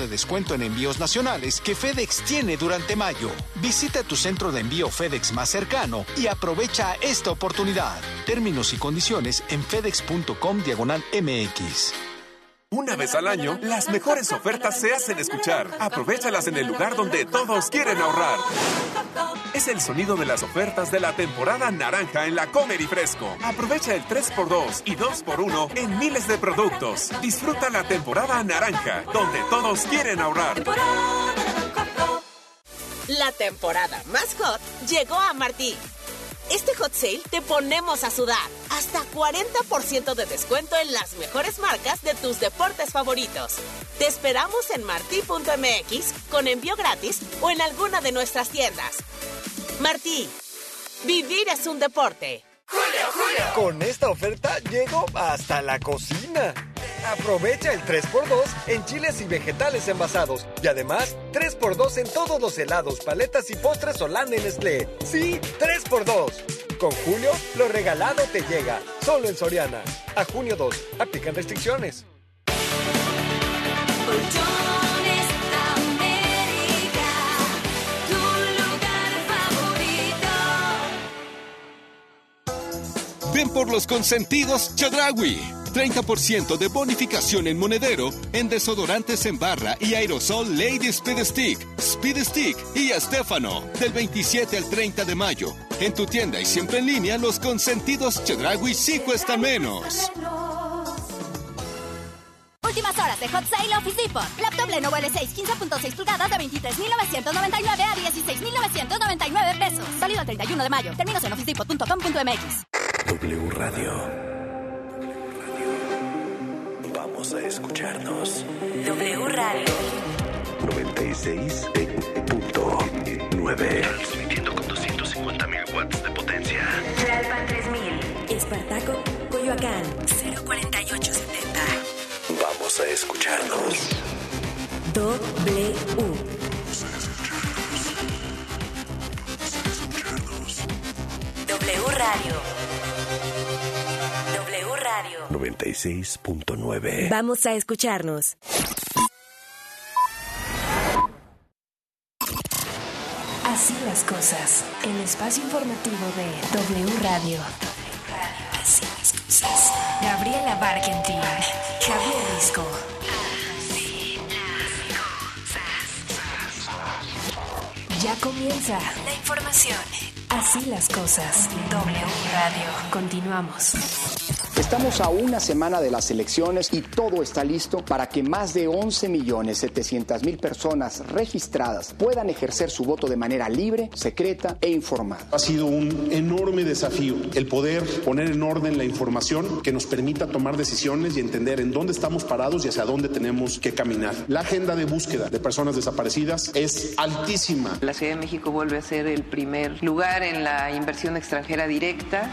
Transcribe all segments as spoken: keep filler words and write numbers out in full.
descuento en envíos nacionales que FedEx tiene durante mayo. Visita tu centro de envío FedEx más cercano y aprovecha esta oportunidad. Términos y condiciones en fedex.com diagonal MX. Una vez al año, las mejores ofertas se hacen escuchar. Aprovéchalas en el lugar donde todos quieren ahorrar. Es el sonido de las ofertas de la temporada naranja en la Comer y Fresco. Aprovecha el tres por dos y dos por uno en miles de productos. Disfruta la temporada naranja, donde todos quieren ahorrar. La temporada más hot llegó a Martí. Este hot sale te ponemos a sudar. Hasta cuarenta por ciento de descuento en las mejores marcas de tus deportes favoritos. Te esperamos en martí punto m x con envío gratis o en alguna de nuestras tiendas. Martí, vivir es un deporte. ¡Julio, Julio! Con esta oferta llego hasta la cocina. Aprovecha el tres por dos en chiles y vegetales envasados. Y además, tres por dos en todos los helados, paletas y postres Holanda y Nestlé. Sí, tres por dos. Con Julio, lo regalado te llega. Solo en Soriana. A junio dos. Aplican restricciones. Ven por los consentidos Chedraui. treinta por ciento de bonificación en monedero en desodorantes en barra y aerosol Lady Speed Stick, Speed Stick y Estefano. Del veintisiete al treinta de mayo. En tu tienda y siempre en línea, los consentidos Chedraui sí cuestan menos. Últimas horas de Hot Sale Office Depot. Laptop Lenovo L seis quince punto seis pulgadas de veintitrés mil novecientos noventa y nueve a dieciséis mil novecientos noventa y nueve pesos. Válido el treinta y uno de mayo. Términos en office depot punto com punto m x. W Radio. Vamos a escucharnos. W Radio. noventa y seis punto nueve. Transmitiendo con doscientos cincuenta mil watts de potencia. Tlalpan tres mil. Espartaco, Coyoacán. cero cuarenta y ocho setenta. Vamos a escucharnos. W. W Radio. W Radio. noventa y seis punto nueve. Vamos a escucharnos. Así las cosas. El espacio informativo de W Radio. Así las cosas. Gabriela Barkentin. Javier Risco. Ya comienza la información. Así las cosas. W Radio. Continuamos. Estamos a una semana de las elecciones y todo está listo para que más de once millones setecientas mil personas registradas puedan ejercer su voto de manera libre, secreta e informada. Ha sido un enorme desafío el poder poner en orden la información que nos permita tomar decisiones y entender en dónde estamos parados y hacia dónde tenemos que caminar. La agenda de búsqueda de personas desaparecidas es altísima. La Ciudad de México vuelve a ser el primer lugar en la inversión extranjera directa.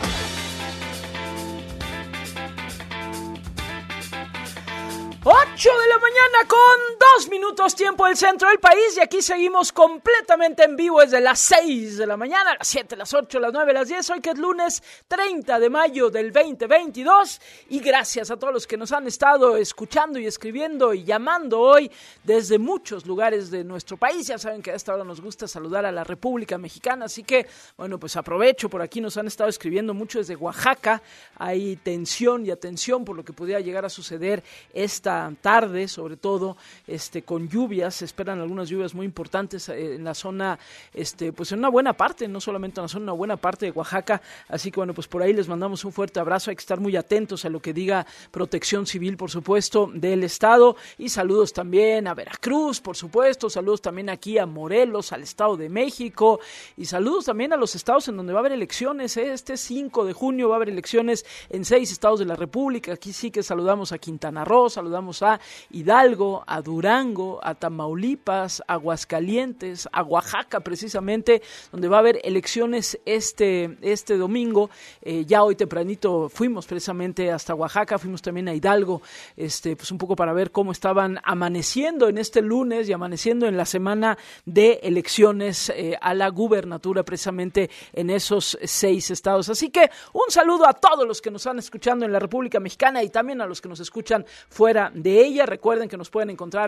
ocho de la mañana con dos minutos tiempo del centro del país y aquí seguimos completamente en vivo desde las seis de la mañana, las siete, las ocho, las nueve, las diez, hoy que es lunes treinta de mayo del veinte veintidós y gracias a todos los que nos han estado escuchando y escribiendo y llamando hoy desde muchos lugares de nuestro país. Ya saben que a esta hora nos gusta saludar a la República Mexicana, así que bueno, pues aprovecho, por aquí nos han estado escribiendo mucho desde Oaxaca, hay tensión y atención por lo que pudiera llegar a suceder esta tarde, sobre todo este con lluvias, se esperan algunas lluvias muy importantes en la zona, este pues en una buena parte, no solamente en la zona, una buena parte de Oaxaca, así que bueno, pues por ahí les mandamos un fuerte abrazo, hay que estar muy atentos a lo que diga Protección Civil, por supuesto, del estado, y saludos también a Veracruz, por supuesto, saludos también aquí a Morelos, al Estado de México, y saludos también a los estados en donde va a haber elecciones, ¿eh? Este cinco de junio va a haber elecciones en seis estados de la República, aquí sí que saludamos a Quintana Roo, saludamos a Hidalgo, a Durango, a Tamaulipas, a Aguascalientes, a Oaxaca precisamente, donde va a haber elecciones este, este domingo. Eh, ya hoy tempranito fuimos precisamente hasta Oaxaca, fuimos también a Hidalgo, este, pues un poco para ver cómo estaban amaneciendo en este lunes y amaneciendo en la semana de elecciones eh, a la gubernatura precisamente en esos seis estados. Así que un saludo a todos los que nos están escuchando en la República Mexicana y también a los que nos escuchan fuera de ella. Recuerden que nos pueden encontrar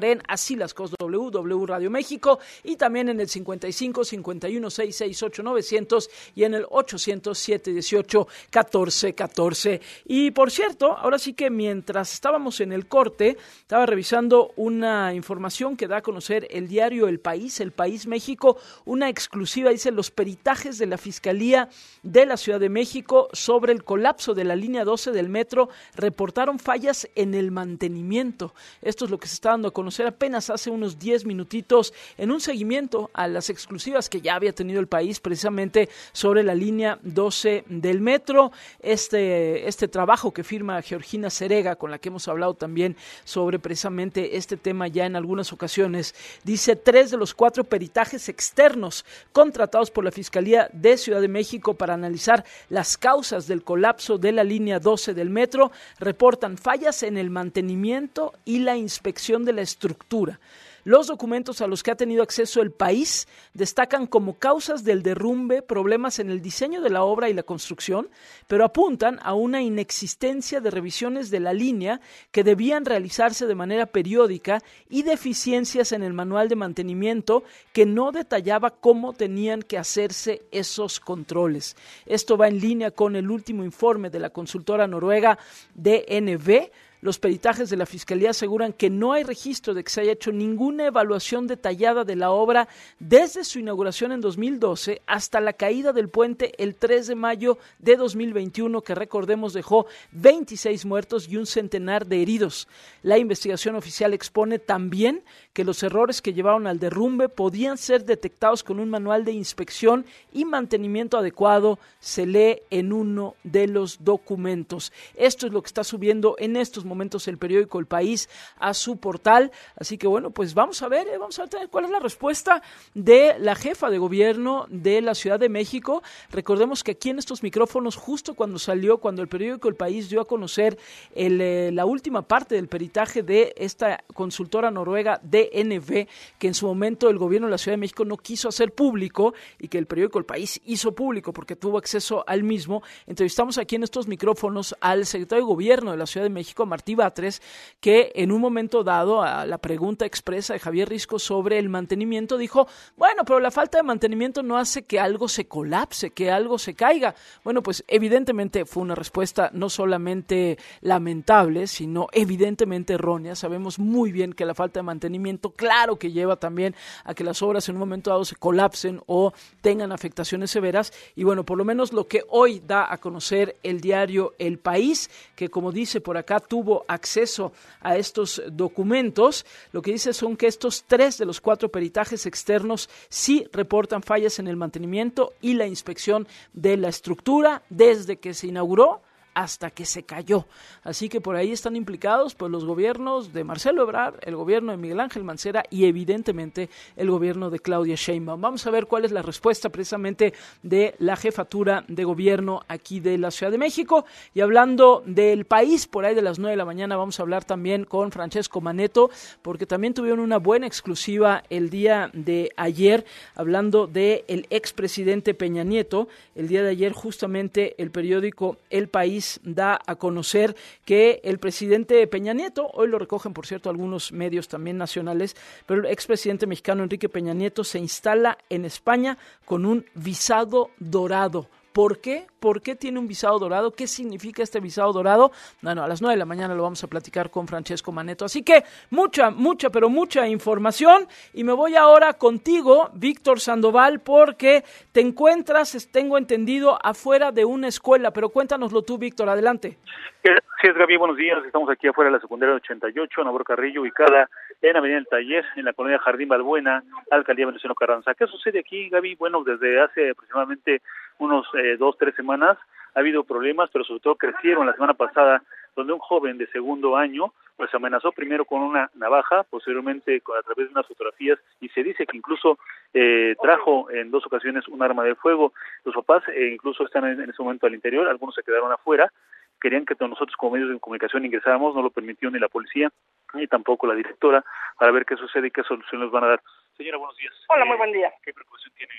en Así las Cosas W, W Radio México, y también en el cincuenta y cinco, cincuenta y uno, sesenta y seis, ocho novecientos y en el ochocientos, siete dieciocho, catorce catorce. Y por cierto, ahora sí que mientras estábamos en el corte, estaba revisando una información que da a conocer el diario El País, El País México, una exclusiva, dice: los peritajes de la Fiscalía de la Ciudad de México sobre el colapso de la línea doce del metro reportaron fallas en el mantenimiento. Esto es lo que se está dando a conocer apenas hace unos diez minutitos en un seguimiento a las exclusivas que ya había tenido El País precisamente sobre la línea doce del metro. Este, este trabajo que firma Georgina Cerega, con la que hemos hablado también sobre precisamente este tema ya en algunas ocasiones, dice: tres de los cuatro peritajes externos contratados por la Fiscalía de Ciudad de México para analizar las causas del colapso de la línea doce del metro reportan fallas en el mantenimiento y la inspección de la estructura. Los documentos a los que ha tenido acceso El País destacan como causas del derrumbe problemas en el diseño de la obra y la construcción, pero apuntan a una inexistencia de revisiones de la línea que debían realizarse de manera periódica y deficiencias en el manual de mantenimiento que no detallaba cómo tenían que hacerse esos controles. Esto va en línea con el último informe de la consultora noruega D N V. Los peritajes de la Fiscalía aseguran que no hay registro de que se haya hecho ninguna evaluación detallada de la obra desde su inauguración en dos mil doce hasta la caída del puente el tres de mayo de dos mil veintiuno, que recordemos dejó veintiséis muertos y un centenar de heridos. La investigación oficial expone también que los errores que llevaron al derrumbe podían ser detectados con un manual de inspección y mantenimiento adecuado, se lee en uno de los documentos. Esto es lo que está subiendo en estos momentos el periódico El País a su portal, así que bueno, pues vamos a ver, eh, vamos a ver cuál es la respuesta de la jefa de gobierno de la Ciudad de México. Recordemos que aquí en estos micrófonos, justo cuando salió, cuando el periódico El País dio a conocer el, eh, la última parte del peritaje de esta consultora noruega D N V, que en su momento el gobierno de la Ciudad de México no quiso hacer público y que el periódico El País hizo público porque tuvo acceso al mismo, entrevistamos aquí en estos micrófonos al secretario de Gobierno de la Ciudad de México, Martí Batres, que en un momento dado a la pregunta expresa de Javier Risco sobre el mantenimiento dijo: bueno, pero la falta de mantenimiento no hace que algo se colapse, que algo se caiga. Bueno, pues evidentemente fue una respuesta no solamente lamentable, sino evidentemente errónea. Sabemos muy bien que la falta de mantenimiento, claro que lleva también a que las obras en un momento dado se colapsen o tengan afectaciones severas. Y bueno, por lo menos lo que hoy da a conocer el diario El País, que como dice por acá, tuvo acceso a estos documentos, lo que dice son que estos tres de los cuatro peritajes externos sí reportan fallas en el mantenimiento y la inspección de la estructura desde que se inauguró hasta que se cayó. Así que por ahí están implicados pues los gobiernos de Marcelo Ebrard, el gobierno de Miguel Ángel Mancera y evidentemente el gobierno de Claudia Sheinbaum. Vamos a ver cuál es la respuesta precisamente de la jefatura de gobierno aquí de la Ciudad de México. Y hablando del País, por ahí de las nueve de la mañana vamos a hablar también con Francesco Maneto, porque también tuvieron una buena exclusiva el día de ayer, hablando del expresidente Peña Nieto. El día de ayer justamente el periódico El País da a conocer que el presidente Peña Nieto, hoy lo recogen por cierto algunos medios también nacionales, pero el expresidente mexicano Enrique Peña Nieto se instala en España con un visado dorado. ¿Por qué? ¿Por qué tiene un visado dorado? ¿Qué significa este visado dorado? Bueno, a las nueve de la mañana lo vamos a platicar con Francesco Maneto. Así que mucha, mucha, pero mucha información. Y me voy ahora contigo, Víctor Sandoval, porque te encuentras, tengo entendido, afuera de una escuela. Pero cuéntanoslo tú, Víctor, adelante. Sí, es Gaby, buenos días. Estamos aquí afuera de la secundaria ochenta y ocho, Nabor Carrillo, ubicada en Avenida del Taller, en la colonia Jardín Balbuena, alcaldía Venustiano Carranza. ¿Qué sucede aquí, Gaby? Bueno, desde hace aproximadamente unos eh, dos, tres semanas ha habido problemas, pero sobre todo crecieron la semana pasada, donde un joven de segundo año pues amenazó primero con una navaja, posteriormente a través de unas fotografías, y se dice que incluso eh, trajo en dos ocasiones un arma de fuego. Los papás eh, incluso están en, en ese momento al interior, algunos se quedaron afuera, querían que nosotros como medios de comunicación ingresáramos, no lo permitió ni la policía, ni tampoco la directora, para ver qué sucede y qué soluciones van a dar. Señora, buenos días. Hola, muy buen día. ¿Qué precaución tiene?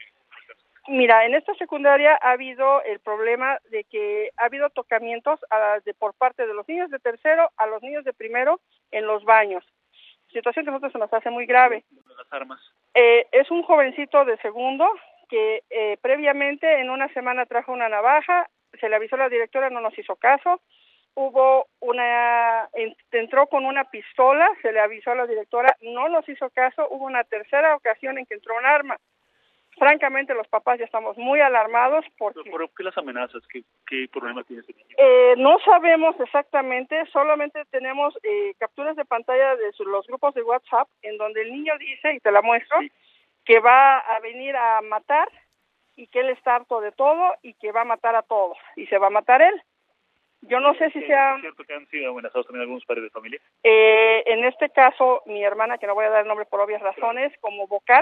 Mira, en esta secundaria ha habido el problema de que ha habido tocamientos a, de por parte de los niños de tercero a los niños de primero en los baños. situación que a nosotros se nos hace muy grave. Las armas. Eh, es un jovencito de segundo que eh, previamente en una semana trajo una navaja, se le avisó a la directora, no nos hizo caso. Hubo una, entró con una pistola, se le avisó a la directora, no nos hizo caso. Hubo una tercera ocasión en que entró un arma. Francamente, los papás ya estamos muy alarmados porque... ¿Por qué las amenazas? ¿Qué, qué problema tiene ese niño? Eh, no sabemos exactamente, solamente tenemos eh, capturas de pantalla de su, los grupos de WhatsApp en donde el niño dice, y te la muestro, sí, que va a venir a matar y que él está harto de todo y que va a matar a todos y se va a matar él. Yo no sé si sea... ¿Es cierto que han sido amenazados también algunos padres de familia? Eh, en este caso, mi hermana, que no voy a dar el nombre por obvias razones, como vocal,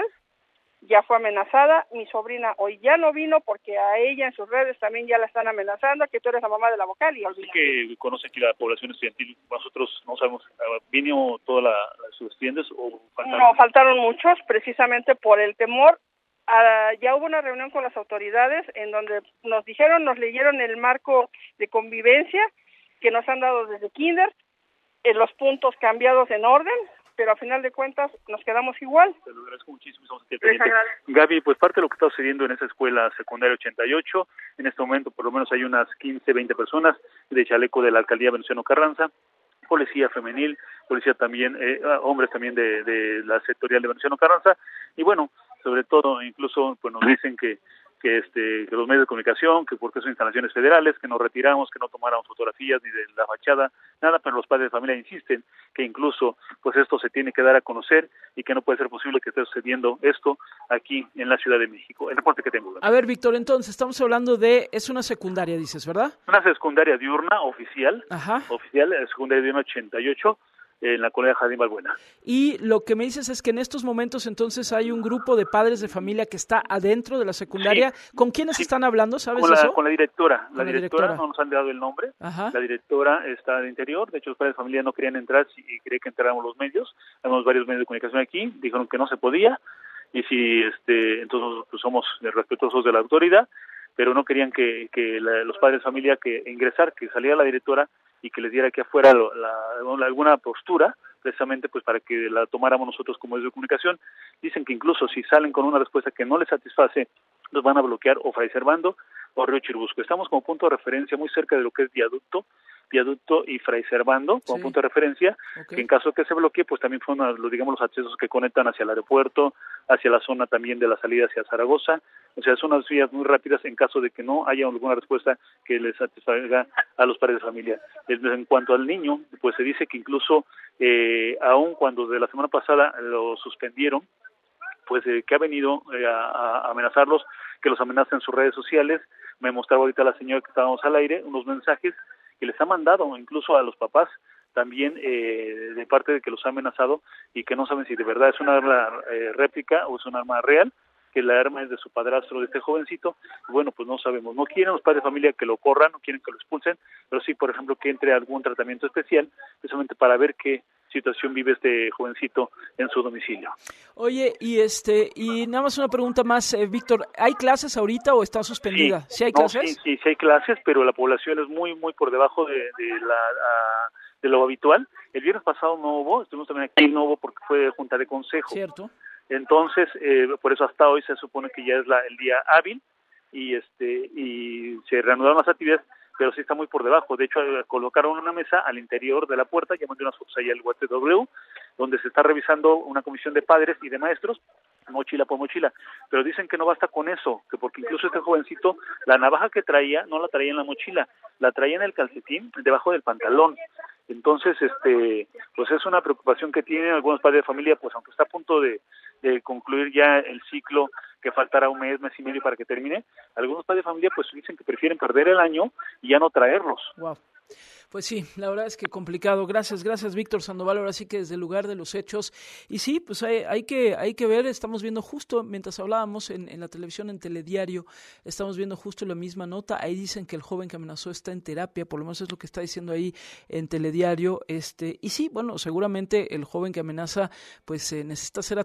ya fue amenazada. Mi sobrina hoy ya no vino porque a ella en sus redes también ya la están amenazando, que tú eres la mamá de la vocal. Y es que conoce aquí la población estudiantil. Nosotros no sabemos, ¿vino toda la, la sus estudiantes o faltaron? No, faltaron muchos, precisamente por el temor. Uh, ya hubo una reunión con las autoridades en donde nos dijeron, nos leyeron el marco de convivencia que nos han dado desde kinder, en los puntos cambiados en orden, pero a final de cuentas nos quedamos igual. Te lo agradezco muchísimo. Estamos aquí pendientes. Gaby, pues parte de lo que está sucediendo en esa escuela secundaria ochenta y ocho, en este momento por lo menos hay unas quince, veinte personas de chaleco de la alcaldía Venustiano Carranza, policía femenil, policía también, eh, hombres también de, de la sectorial de Venustiano Carranza, y bueno, sobre todo, incluso pues nos dicen que que este que los medios de comunicación, que porque son instalaciones federales, que nos retiramos, que no tomáramos fotografías ni de la fachada, nada, pero los padres de familia insisten que incluso pues esto se tiene que dar a conocer y que no puede ser posible que esté sucediendo esto aquí en la Ciudad de México. El reporte que tengo. A ver, Víctor, entonces estamos hablando de, es una secundaria, dices, ¿verdad? Una secundaria diurna oficial, Ajá. oficial, secundaria diurna ochenta y ocho, en la colonia Jardín Balbuena. Y lo que me dices es que en estos momentos entonces hay un grupo de padres de familia que está adentro de la secundaria. Sí. ¿Con quiénes sí. están hablando? ¿Sabes con la, eso? Con la directora. Con la, la directora, directora, no nos han dado el nombre. Ajá. La directora está al interior. De hecho, los padres de familia no querían entrar y querían que entráramos los medios. Tenemos varios medios de comunicación aquí. Dijeron que no se podía. Y si, este, entonces, pues somos respetuosos de la autoridad, pero no querían que, que la, los padres de familia que ingresar, que saliera la directora y que les diera aquí afuera la, la, alguna postura, precisamente pues para que la tomáramos nosotros como medios de comunicación. Dicen que incluso si salen con una respuesta que no les satisface, los van a bloquear o Fray Servando o Río Churubusco. Estamos como punto de referencia muy cerca de lo que es Viaducto, Viaducto y Fray Servando, como sí. punto de referencia, okay. que en caso de que se bloquee, pues también son los, digamos, los accesos que conectan hacia el aeropuerto, hacia la zona también de la salida hacia Zaragoza. O sea, son unas vías muy rápidas en caso de que no haya alguna respuesta que les satisfaga a los padres de familia. En cuanto al niño, pues se dice que incluso, eh, aun cuando de la semana pasada lo suspendieron, pues eh, que ha venido eh, a, a amenazarlos, que los amenaza en sus redes sociales. Me mostraba ahorita la señora que estábamos al aire unos mensajes que les ha mandado incluso a los papás también eh, de parte de que los ha amenazado y que no saben si de verdad es una arma eh, réplica o es un arma real, que la arma es de su padrastro, de este jovencito. Bueno, pues no sabemos, no quieren los padres de familia que lo corran, no quieren que lo expulsen, pero sí, por ejemplo, que entre algún tratamiento especial, precisamente para ver qué situación vive este jovencito en su domicilio. Oye, y este y nada más una pregunta más, eh, Víctor, ¿hay clases ahorita o está suspendida? ¿Sí, ¿Sí hay no, clases? Sí, sí, sí hay clases, pero la población es muy, muy por debajo de, de, la, a, de lo habitual. El viernes pasado no hubo, estuvimos también aquí, no hubo porque fue junta de consejo. Cierto. Entonces, eh, por eso hasta hoy se supone que ya es la, el día hábil y este y se reanudaron las actividades, pero sí está muy por debajo. De hecho, colocaron una mesa al interior de la puerta, llamando unas fotos ahí al U A T W, donde se está revisando una comisión de padres y de maestros, mochila por mochila, pero dicen que no basta con eso, que porque incluso este jovencito, la navaja que traía, no la traía en la mochila, la traía en el calcetín, debajo del pantalón. Entonces, este, pues es una preocupación que tienen algunos padres de familia, pues aunque está a punto de, de concluir ya el ciclo, que faltará un mes, mes y medio para que termine, algunos padres de familia pues dicen que prefieren perder el año y ya no traerlos. Wow. Pues sí, la verdad es que complicado. Gracias, gracias Víctor Sandoval, ahora sí que desde el lugar de los hechos. Y sí, pues hay, hay que hay que ver, estamos viendo justo, mientras hablábamos en, en la televisión, en Telediario, estamos viendo justo la misma nota. Ahí dicen que el joven que amenazó está en terapia, por lo menos es lo que está diciendo ahí en Telediario. Este, y sí, bueno, seguramente el joven que amenaza pues eh, necesita ser atendido.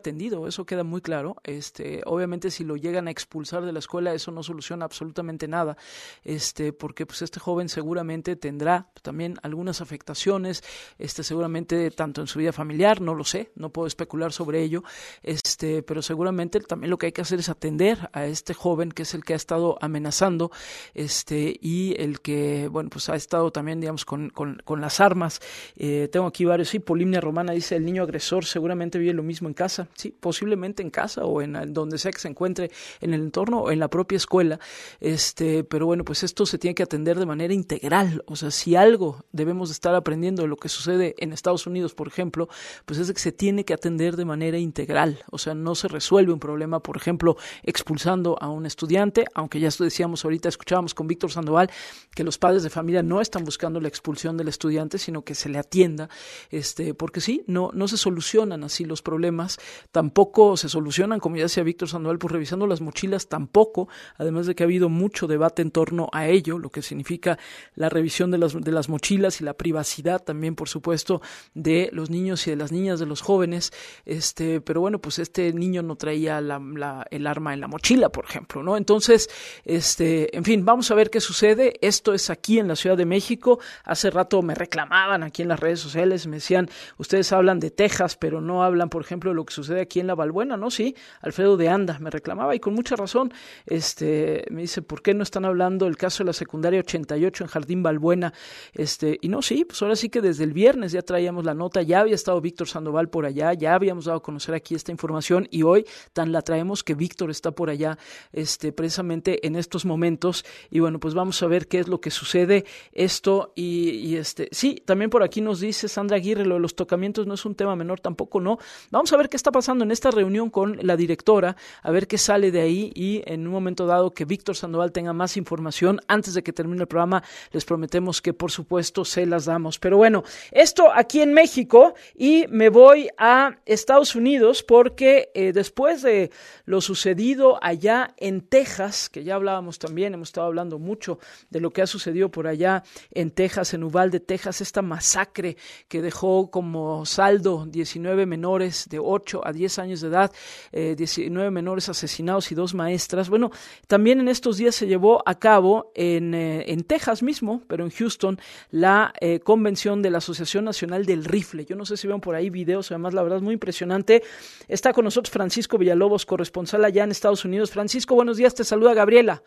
eso, eso queda muy claro. Este, obviamente si lo llegan a expulsar de la escuela, eso no soluciona absolutamente nada, este, porque pues este joven seguramente tendrá también algunas afectaciones, este, seguramente tanto en su vida familiar, no lo sé, no puedo especular sobre ello, este, pero seguramente también lo que hay que hacer es atender a este joven que es el que ha estado amenazando, este, y el que, bueno, pues ha estado también, digamos, con, con, con las armas. Eh, tengo aquí varios, sí, Polimnia Romana dice, el niño agresor seguramente vive lo mismo en casa, sí, posiblemente en casa o en donde sea que se encuentre en el entorno o en la propia escuela, este, pero bueno, pues esto se tiene que atender de manera integral. O sea, si algo debemos de estar aprendiendo de lo que sucede en Estados Unidos, por ejemplo, pues es de que se tiene que atender de manera integral. O sea, no se resuelve un problema, por ejemplo, expulsando a un estudiante, aunque ya esto decíamos ahorita, escuchábamos con Víctor Sandoval que los padres de familia no están buscando la expulsión del estudiante, sino que se le atienda, este, porque sí, no, no se solucionan así los problemas, tampoco se solucionan, como ya decía Víctor Sandoval, pues revisando las mochilas tampoco, además de que ha habido mucho debate en torno a ello, lo que significa la revisión de las, de las mochilas y la privacidad también, por supuesto, de los niños y de las niñas, de los jóvenes, este, pero bueno, pues este niño no traía la, la, el arma en la mochila, por ejemplo, ¿no? Entonces, este, en fin, vamos a ver qué sucede. Esto es aquí en la Ciudad de México. Hace rato me reclamaban aquí en las redes sociales, me decían, ustedes hablan de Texas, pero no hablan, por ejemplo, de lo que sucede aquí en La Balbuena, ¿no? Sí, Alfredo de Anda me reclamaba y con mucha razón, este, me dice, ¿por qué no están hablando del caso de la secundaria ochenta y ocho en Jardín Balbuena? Este, y no, sí, pues ahora sí que desde el viernes ya traíamos la nota, ya había estado Víctor Sandoval por allá, ya habíamos dado a conocer aquí esta información y hoy tan la traemos que Víctor está por allá, este, precisamente en estos momentos y bueno, pues vamos a ver qué es lo que sucede esto y, y este, sí, también por aquí nos dice Sandra Aguirre, lo de los tocamientos no es un tema menor tampoco, ¿no? Vamos a ver qué está pasando en esta reunión con la directora, a ver qué sale de ahí y en un momento dado que Víctor Sandoval tenga más información antes de que termine el programa, les prometemos que por supuesto se las damos. Pero bueno, esto aquí en México y me voy a Estados Unidos porque eh, después de lo sucedido allá en Texas, que ya hablábamos también, hemos estado hablando mucho de lo que ha sucedido por allá en Texas, en Uvalde, Texas, esta masacre que dejó como saldo diecinueve menores de ocho a diez años de edad, eh, diecinueve menores asesinados y dos maestras. Bueno, también en estos días se llevó a cabo en, eh, en Texas mismo, pero en Houston, la eh, convención de la Asociación Nacional del Rifle. Yo no sé si ven por ahí videos, además la verdad es muy impresionante. Está con nosotros Francisco Villalobos, corresponsal allá en Estados Unidos. Francisco, buenos días, te saluda Gabriela.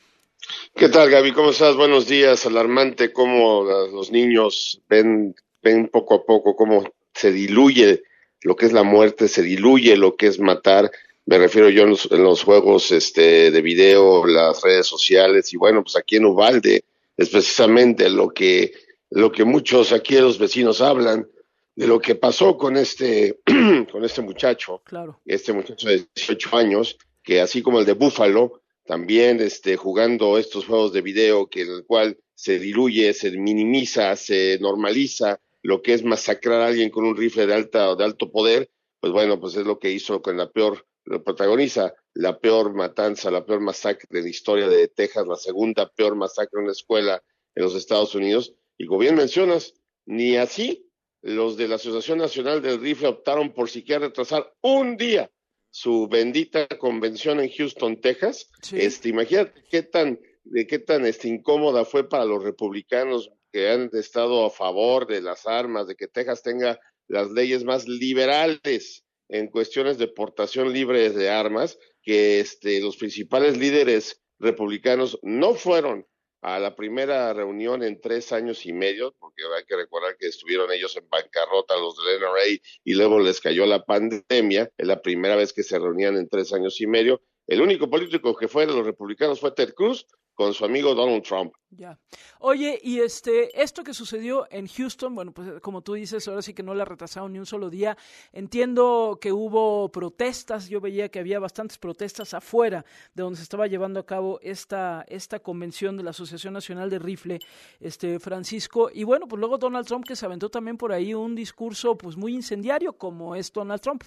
¿Qué tal, Gaby? ¿Cómo estás? Buenos días. Alarmante cómo los niños ven, ven poco a poco cómo se diluye lo que es la muerte, se diluye lo que es matar. Me refiero yo en los, en los juegos este, de video, las redes sociales, y bueno, pues aquí en Uvalde es precisamente lo que, lo que muchos aquí de los vecinos hablan, de lo que pasó con este, con este muchacho, claro. este muchacho de dieciocho años, que así como el de Buffalo, también este, jugando estos juegos de video, que en el cual se diluye, se minimiza, se normaliza lo que es masacrar a alguien con un rifle de alta de alto poder, pues bueno, pues es lo que hizo con la peor, lo protagoniza la peor matanza, la peor masacre de la historia de Texas, la segunda peor masacre en una escuela en los Estados Unidos, y como bien mencionas, ni así los de la Asociación Nacional del Rifle optaron por siquiera retrasar un día su bendita convención en Houston, Texas. Sí. Este, imagínate qué tan, de qué tan este, incómoda fue para los republicanos que han estado a favor de las armas, de que Texas tenga las leyes más liberales en cuestiones de portación libre de armas, que este, los principales líderes republicanos no fueron a la primera reunión en tres años y medio, porque hay que recordar que estuvieron ellos en bancarrota, los del N R A, y luego les cayó la pandemia. Es la primera vez que se reunían en tres años y medio. El único político que fue de los republicanos fue Ted Cruz, con su amigo Donald Trump. Ya. Oye, y este, esto que sucedió en Houston, bueno, pues como tú dices, ahora sí que no la retrasaron ni un solo día. Entiendo que hubo protestas, yo veía que había bastantes protestas afuera de donde se estaba llevando a cabo esta, esta convención de la Asociación Nacional de Rifle, este, Francisco, y bueno, pues luego Donald Trump, que se aventó también por ahí un discurso pues muy incendiario, como es Donald Trump.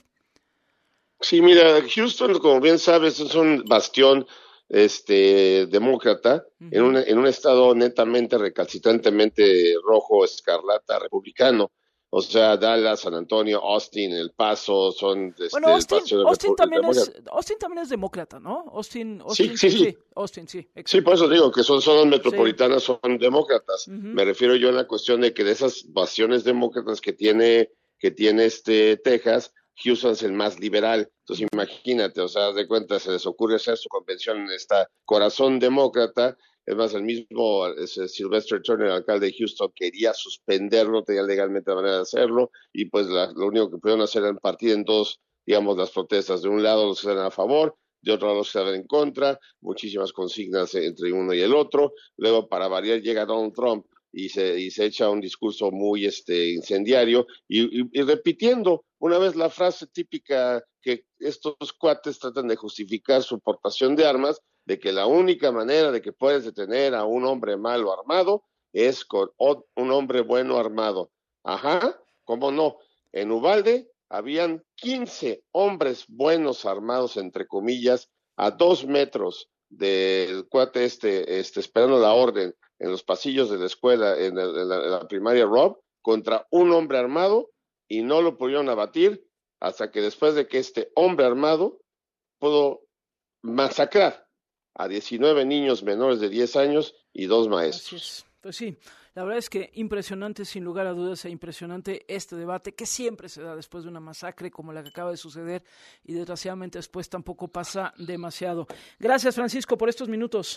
Sí, mira, Houston, como bien sabes, es un bastión este demócrata, uh-huh. en un en un estado netamente recalcitrantemente rojo, escarlata, republicano. O sea, Dallas, San Antonio, Austin, El Paso, son... Este, bueno, Austin, el Austin, también es, Austin también es demócrata, ¿no? Austin, Austin sí, sí, sí. sí, Austin, sí. Exacto. Sí, por eso digo que son zonas metropolitanas, sí. Son demócratas. Uh-huh. Me refiero yo en la cuestión de que de esas bastiones demócratas que tiene, que tiene este Texas, Houston es el más liberal. Entonces, imagínate, o sea, de cuenta, se les ocurre hacer su convención en esta corazón demócrata. Es más, el mismo ese Sylvester Turner, el alcalde de Houston, quería suspenderlo, tenía legalmente la manera de hacerlo, y pues la, lo único que pudieron hacer era partir en dos, digamos, las protestas. De un lado los que estaban a favor, de otro lado los que estaban en contra, muchísimas consignas entre uno y el otro. Luego, para variar, llega Donald Trump y se, y se echa un discurso muy este, incendiario, y, y, y repitiendo una vez la frase típica que estos cuates tratan de justificar su portación de armas, de que la única manera de que puedes detener a un hombre malo armado es con un hombre bueno armado. Ajá, ¿cómo no? En Uvalde habían quince hombres buenos armados, entre comillas, a dos metros del cuate este, este esperando la orden en los pasillos de la escuela, en, el, en, la, en la primaria Rob, contra un hombre armado, y no lo pudieron abatir hasta que después de que este hombre armado pudo masacrar a diecinueve niños menores de diez años y dos maestros. Así es. Pues sí, la verdad es que impresionante, sin lugar a dudas, e impresionante este debate que siempre se da después de una masacre como la que acaba de suceder, y desgraciadamente después tampoco pasa demasiado. Gracias, Francisco, por estos minutos.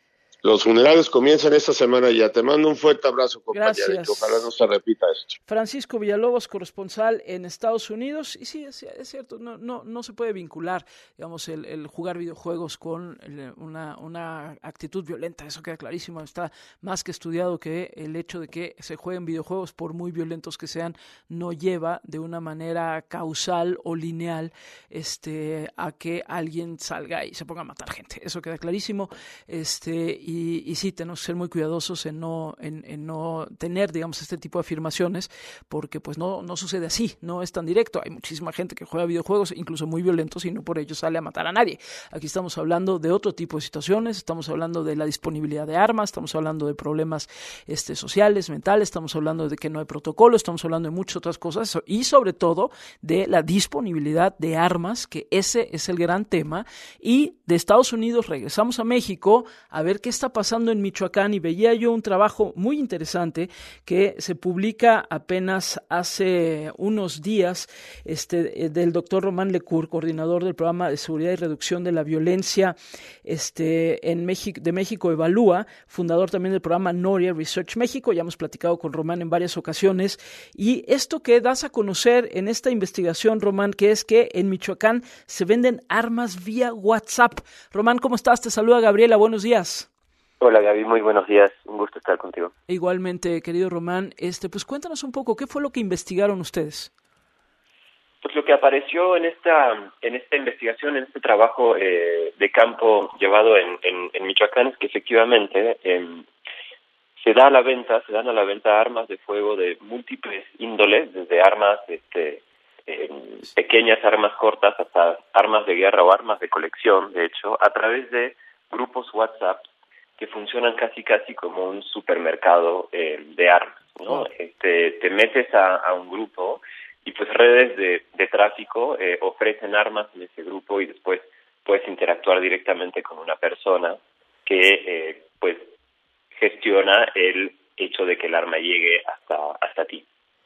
Los funerales comienzan esta semana ya. Te mando un fuerte abrazo, compañero. Gracias. Y ojalá no se repita esto. Francisco Villalobos, corresponsal en Estados Unidos. Y sí, es, es cierto, no, no, no se puede vincular, digamos, el, el jugar videojuegos con el, una, una actitud violenta. Eso queda clarísimo. Está más que estudiado que el hecho de que se jueguen videojuegos, por muy violentos que sean, no lleva de una manera causal o lineal este, a que alguien salga y se ponga a matar gente. Eso queda clarísimo. Este, Y, y sí, tenemos que ser muy cuidadosos en no, en, en no tener, digamos, este tipo de afirmaciones, porque pues no, no sucede así, no es tan directo. Hay muchísima gente que juega videojuegos, incluso muy violentos, y no por ello sale a matar a nadie. Aquí estamos hablando de otro tipo de situaciones, estamos hablando de la disponibilidad de armas, estamos hablando de problemas este, sociales, mentales, estamos hablando de que no hay protocolo, estamos hablando de muchas otras cosas, y sobre todo de la disponibilidad de armas, que ese es el gran tema. Y de Estados Unidos regresamos a México a ver qué está pasando en Michoacán, y veía yo un trabajo muy interesante que se publica apenas hace unos días este, del doctor Román Lecour, coordinador del programa de seguridad y reducción de la violencia este, en México, de México Evalúa, fundador también del programa Noria Research México. Ya hemos platicado con Román en varias ocasiones, y esto que das a conocer en esta investigación, Román, que es que en Michoacán se venden armas vía WhatsApp. Román, ¿cómo estás? Te saluda Gabriela, buenos días. Hola Gaby, muy buenos días, un gusto estar contigo. Igualmente, querido Román, este, pues cuéntanos un poco, ¿qué fue lo que investigaron ustedes? Pues lo que apareció en esta en esta investigación, en este trabajo eh, de campo llevado en, en, en Michoacán, es que efectivamente eh, se da a la venta, se dan a la venta armas de fuego de múltiples índoles, desde armas este, eh, pequeñas, armas cortas, hasta armas de guerra o armas de colección, de hecho, a través de grupos WhatsApp que funcionan casi casi como un supermercado eh, de armas, ¿no? Este, te metes a, a un grupo y pues redes de, de tráfico eh, ofrecen armas en ese grupo, y después puedes interactuar directamente con una persona que eh, pues gestiona el hecho de que el arma llegue hasta hasta ti.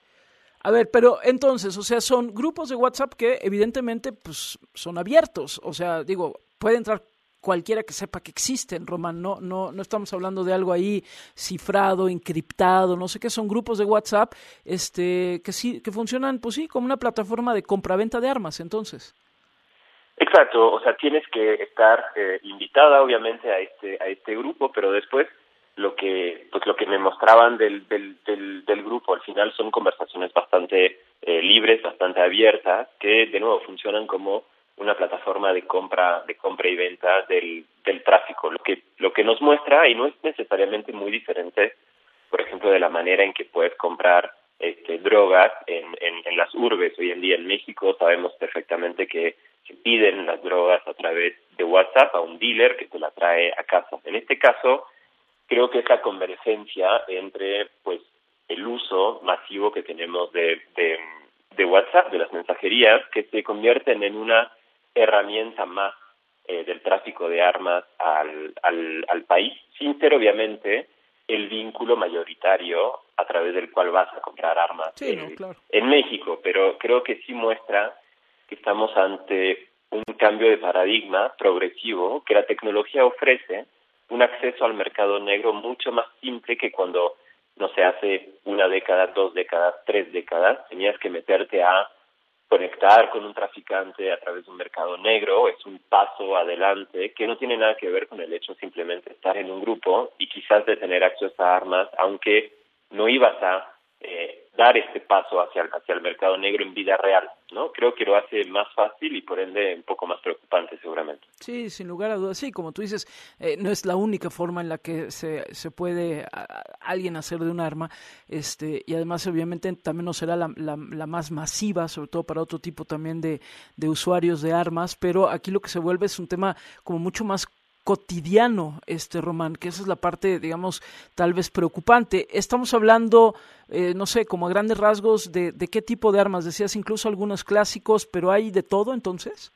A ver, pero entonces, o sea, son grupos de WhatsApp que evidentemente pues son abiertos, o sea, digo, puede entrar cualquiera que sepa que existen, Román, no, no, no estamos hablando de algo ahí cifrado, encriptado, no sé qué, son grupos de WhatsApp este, que sí, que funcionan, pues sí, como una plataforma de compraventa de armas, entonces. Exacto, o sea, tienes que estar eh, invitada, obviamente, a este, a este grupo, pero después lo que, pues lo que me mostraban del, del, del, del grupo, al final son conversaciones bastante eh, libres, bastante abiertas, que de nuevo funcionan como una plataforma de compra de compra y venta del del tráfico, lo que lo que nos muestra, y no es necesariamente muy diferente, por ejemplo, de la manera en que puedes comprar este drogas en, en en las urbes. Hoy en día en México sabemos perfectamente que se piden las drogas a través de WhatsApp a un dealer que te la trae a casa. En este caso, creo que esa convergencia entre pues el uso masivo que tenemos de, de, de WhatsApp, de las mensajerías, que se convierten en una herramienta más eh, del tráfico de armas al, al, al país, sin ser obviamente el vínculo mayoritario a través del cual vas a comprar armas sí, eh, no, claro. en México, pero creo que sí muestra que estamos ante un cambio de paradigma progresivo, que la tecnología ofrece un acceso al mercado negro mucho más simple que cuando, no sé, hace una década, dos décadas, tres décadas, tenías que meterte a conectar con un traficante a través de un mercado negro. Es un paso adelante que no tiene nada que ver con el hecho simplemente de estar en un grupo y quizás de tener acceso a armas, aunque no ibas a eh, dar este paso hacia el, hacia el mercado negro en vida real, ¿no? Creo que lo hace más fácil y por ende un poco más preocupante seguramente. Sí, sin lugar a dudas, sí, como tú dices, eh, no es la única forma en la que se, se puede a, a alguien hacer de un arma, este, y además obviamente también no será la, la, la más masiva, sobre todo para otro tipo también de, de usuarios de armas, pero aquí lo que se vuelve es un tema como mucho más cotidiano, este Román, que esa es la parte, digamos, tal vez preocupante. Estamos hablando, eh, no sé, como a grandes rasgos, de, de qué tipo de armas. Decías incluso algunos clásicos, pero ¿hay de todo entonces?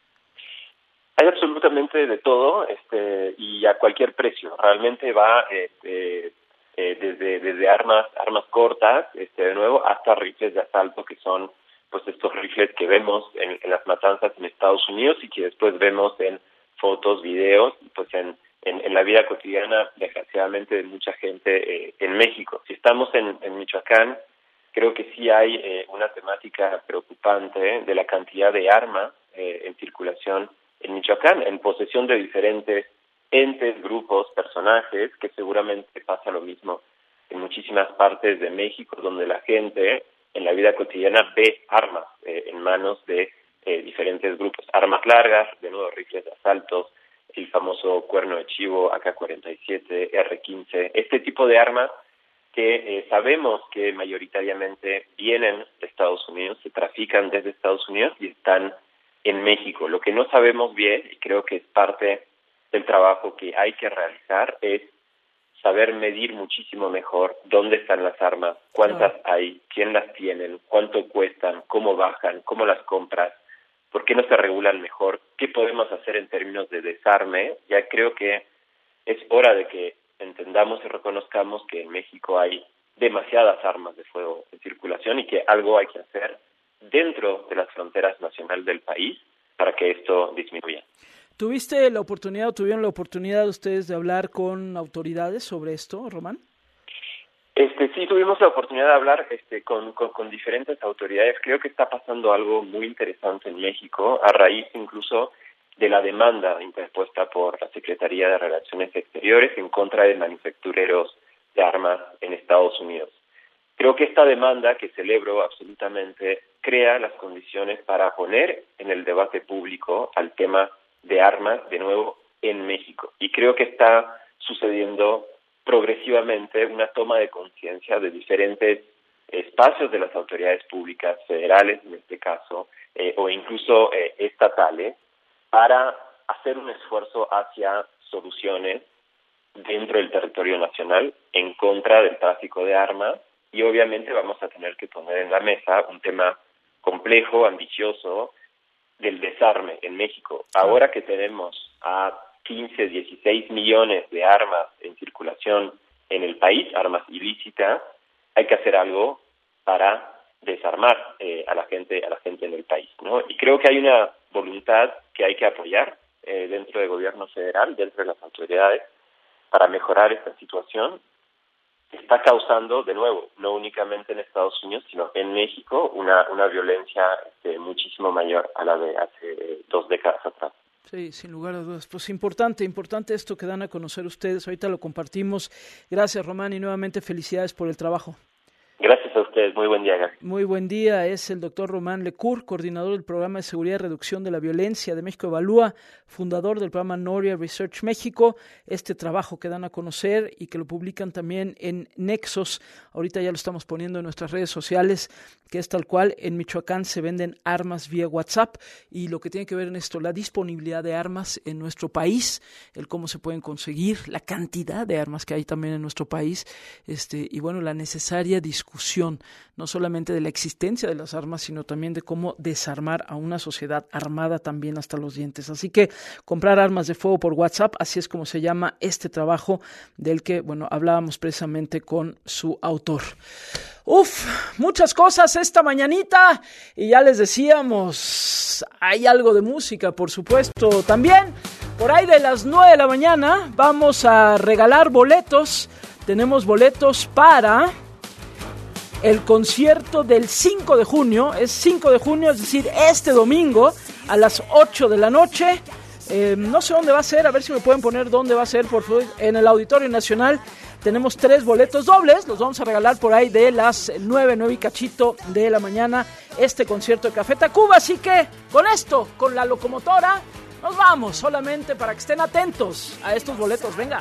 Hay absolutamente de todo, este, y a cualquier precio. Realmente va este, eh, desde desde armas armas cortas, este, de nuevo, hasta rifles de asalto, que son pues estos rifles que vemos en, en las matanzas en Estados Unidos y que después vemos en fotos, videos, pues en, en, en la vida cotidiana, desgraciadamente, de mucha gente eh, en México. Si estamos en, en Michoacán, creo que sí hay eh, una temática preocupante de la cantidad de armas eh, en circulación en Michoacán, en posesión de diferentes entes, grupos, personajes, que seguramente pasa lo mismo en muchísimas partes de México, donde la gente en la vida cotidiana ve armas eh, en manos de Eh, diferentes grupos, armas largas, de nuevo rifles de asaltos, el famoso cuerno de chivo, A K cuarenta y siete, R quince, este tipo de armas que eh, sabemos que mayoritariamente vienen de Estados Unidos, se trafican desde Estados Unidos y están en México. Lo que no sabemos bien, y creo que es parte del trabajo que hay que realizar, es saber medir muchísimo mejor dónde están las armas, cuántas hay, quién las tienen, cuánto cuestan, cómo bajan, cómo las compras, ¿por qué no se regulan mejor? ¿Qué podemos hacer en términos de desarme? Ya creo que es hora de que entendamos y reconozcamos que en México hay demasiadas armas de fuego en circulación y que algo hay que hacer dentro de las fronteras nacionales del país para que esto disminuya. ¿Tuviste la oportunidad o tuvieron la oportunidad ustedes de hablar con autoridades sobre esto, Román? Este, sí, tuvimos la oportunidad de hablar este, con, con, con diferentes autoridades. Creo que está pasando algo muy interesante en México, a raíz incluso de la demanda interpuesta por la Secretaría de Relaciones Exteriores en contra de manufactureros de armas en Estados Unidos. Creo que esta demanda, que celebro absolutamente, crea las condiciones para poner en el debate público al tema de armas, de nuevo, en México. Y creo que está sucediendo progresivamente una toma de conciencia de diferentes espacios de las autoridades públicas, federales en este caso, eh, o incluso eh, estatales, para hacer un esfuerzo hacia soluciones dentro del territorio nacional en contra del tráfico de armas, y obviamente vamos a tener que poner en la mesa un tema complejo, ambicioso, del desarme en México. Ahora que tenemos a quince, dieciséis millones de armas en circulación en el país, armas ilícitas, hay que hacer algo para desarmar eh, a la gente a la gente en el país, ¿no? Y creo que hay una voluntad que hay que apoyar eh, dentro del gobierno federal, dentro de las autoridades, para mejorar esta situación. Está causando, de nuevo, no únicamente en Estados Unidos, sino en México, una una violencia este, muchísimo mayor a la de hace dos décadas atrás. Sí, sin lugar a dudas. Pues importante, importante esto que dan a conocer ustedes. Ahorita lo compartimos. Gracias, Román, y nuevamente felicidades por el trabajo. Gracias a usted. ustedes. Muy buen día, Gaby. Muy buen día. Es el doctor Román Lecour, coordinador del Programa de Seguridad y Reducción de la Violencia de México Evalúa, fundador del programa Noria Research México. Este trabajo que dan a conocer y que lo publican también en Nexos. Ahorita ya lo estamos poniendo en nuestras redes sociales, que es tal cual. En Michoacán se venden armas vía WhatsApp y lo que tiene que ver en esto, la disponibilidad de armas en nuestro país, el cómo se pueden conseguir, la cantidad de armas que hay también en nuestro país, este y bueno, la necesaria discusión, no solamente de la existencia de las armas, sino también de cómo desarmar a una sociedad armada también hasta los dientes. Así que comprar armas de fuego por WhatsApp, así es como se llama este trabajo del que, bueno, hablábamos precisamente con su autor. Uf, muchas cosas esta mañanita y ya les decíamos, hay algo de música, por supuesto. También, por ahí de las nueve de la mañana, vamos a regalar boletos. Tenemos boletos para el concierto del cinco de junio, es cinco de junio, es decir, este domingo a las ocho de la noche. Eh, no sé dónde va a ser, a ver si me pueden poner dónde va a ser, por favor, en el Auditorio Nacional. Tenemos tres boletos dobles, los vamos a regalar por ahí de las nueve, nueve y cachito de la mañana, este concierto de Café Tacuba. Así que con esto, con la locomotora, nos vamos, solamente para que estén atentos a estos boletos. Venga.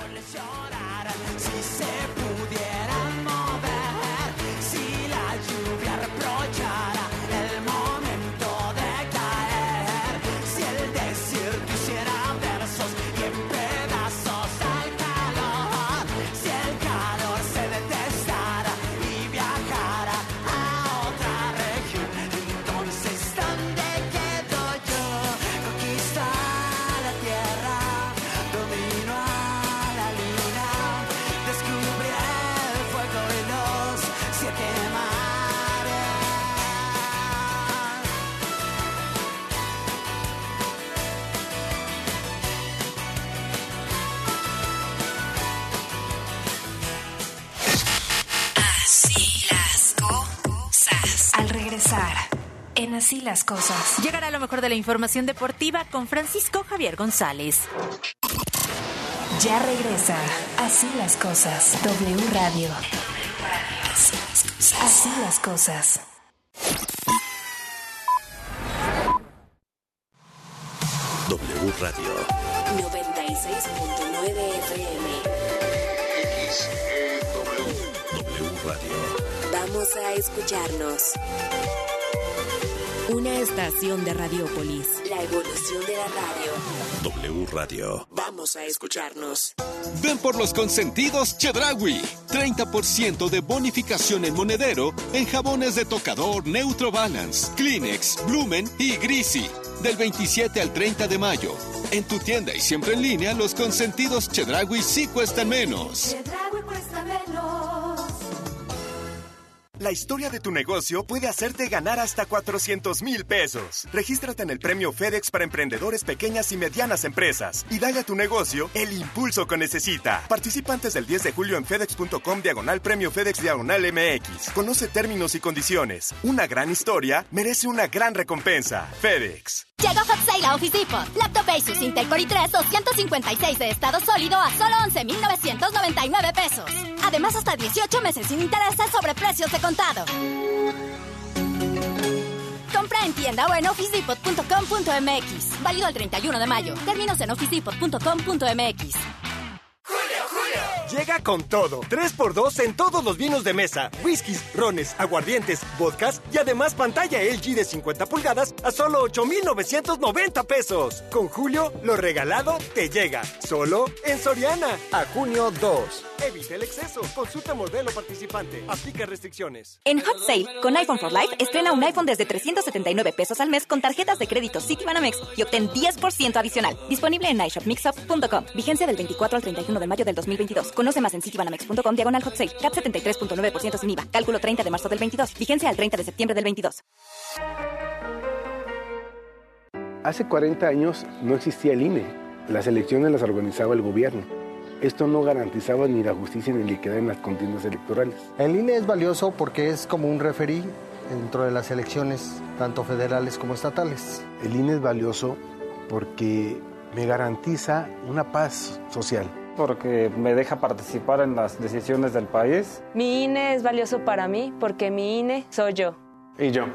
Si se pudiera mover, si la lluvia reprochara el momento de caer, si el desierto hiciera versos y en pedazos al calor, si el calor se detestara y viajara a otra región, entonces ¿dónde quedo yo? Conquistar la tierra, domino a la luna. Descubrí el fuego y los siete mares. Así las cosas. Al regresar, en Así las cosas. Llegará lo mejor de la información deportiva con Francisco Javier González. Ya regresa Así las cosas. W Radio. Así las cosas. Así las cosas. W Radio. noventa y seis punto nueve F M. X E W. W Radio. Vamos a escucharnos. Una estación de Radiópolis. La evolución de la radio. W Radio. Vamos a escucharnos. Ven por los consentidos Chedraui. treinta por ciento de bonificación en monedero en jabones de tocador Neutro Balance, Kleenex, Blumen y Grisi. Del veintisiete al treinta de mayo. En tu tienda y siempre en línea, los consentidos Chedraui sí cuestan menos. Chedraui cuesta menos. La historia de tu negocio puede hacerte ganar hasta cuatrocientos mil pesos. Regístrate en el premio FedEx para emprendedores pequeñas y medianas empresas y dale a tu negocio el impulso que necesita. Participa antes del diez de julio en fedex.com diagonal premio FedEx diagonal M X. Conoce términos y condiciones. Una gran historia merece una gran recompensa. FedEx. Llegó Hot Sale a Office Depot. Laptop Asus Intel Core i tres doscientos cincuenta y seis de estado sólido a solo once mil novecientos noventa y nueve pesos. Además, hasta dieciocho meses sin intereses sobre precios de contado. Compra en tienda o en office depot punto com punto m x. Válido el treinta y uno de mayo. Términos en office depot punto com punto m x. Llega con todo. tres por dos en todos los vinos de mesa. Whiskies, rones, aguardientes, vodkas y además pantalla L G de cincuenta pulgadas a solo ocho mil novecientos noventa pesos. Con Julio, lo regalado te llega. Solo en Soriana. A junio dos. Evita el exceso. Consulta modelo participante. Aplica restricciones. En Hot Sale, con iPhone for Life, estrena un iPhone desde trescientos setenta y nueve pesos al mes con tarjetas de crédito Citibanamex y obtén diez por ciento adicional. Disponible en i shop mixup punto com. Vigencia del veinticuatro al treinta y uno de mayo del dos mil veintidós. Conoce más en citibanamex punto com diagonal Hot Sale. C A T setenta y tres punto nueve por ciento sin I V A. Cálculo treinta de marzo del veintidós. Vigencia al treinta de septiembre del veintidós. Hace cuarenta años no existía el I N E. Las elecciones las organizaba el gobierno. Esto no garantizaba ni la justicia ni la equidad en las contiendas electorales. El I N E es valioso porque es como un referí dentro de las elecciones, tanto federales como estatales. El I N E es valioso porque me garantiza una paz social. porque me deja participar en las decisiones del país. Mi I N E es valioso para mí porque mi I N E soy yo. Y yo.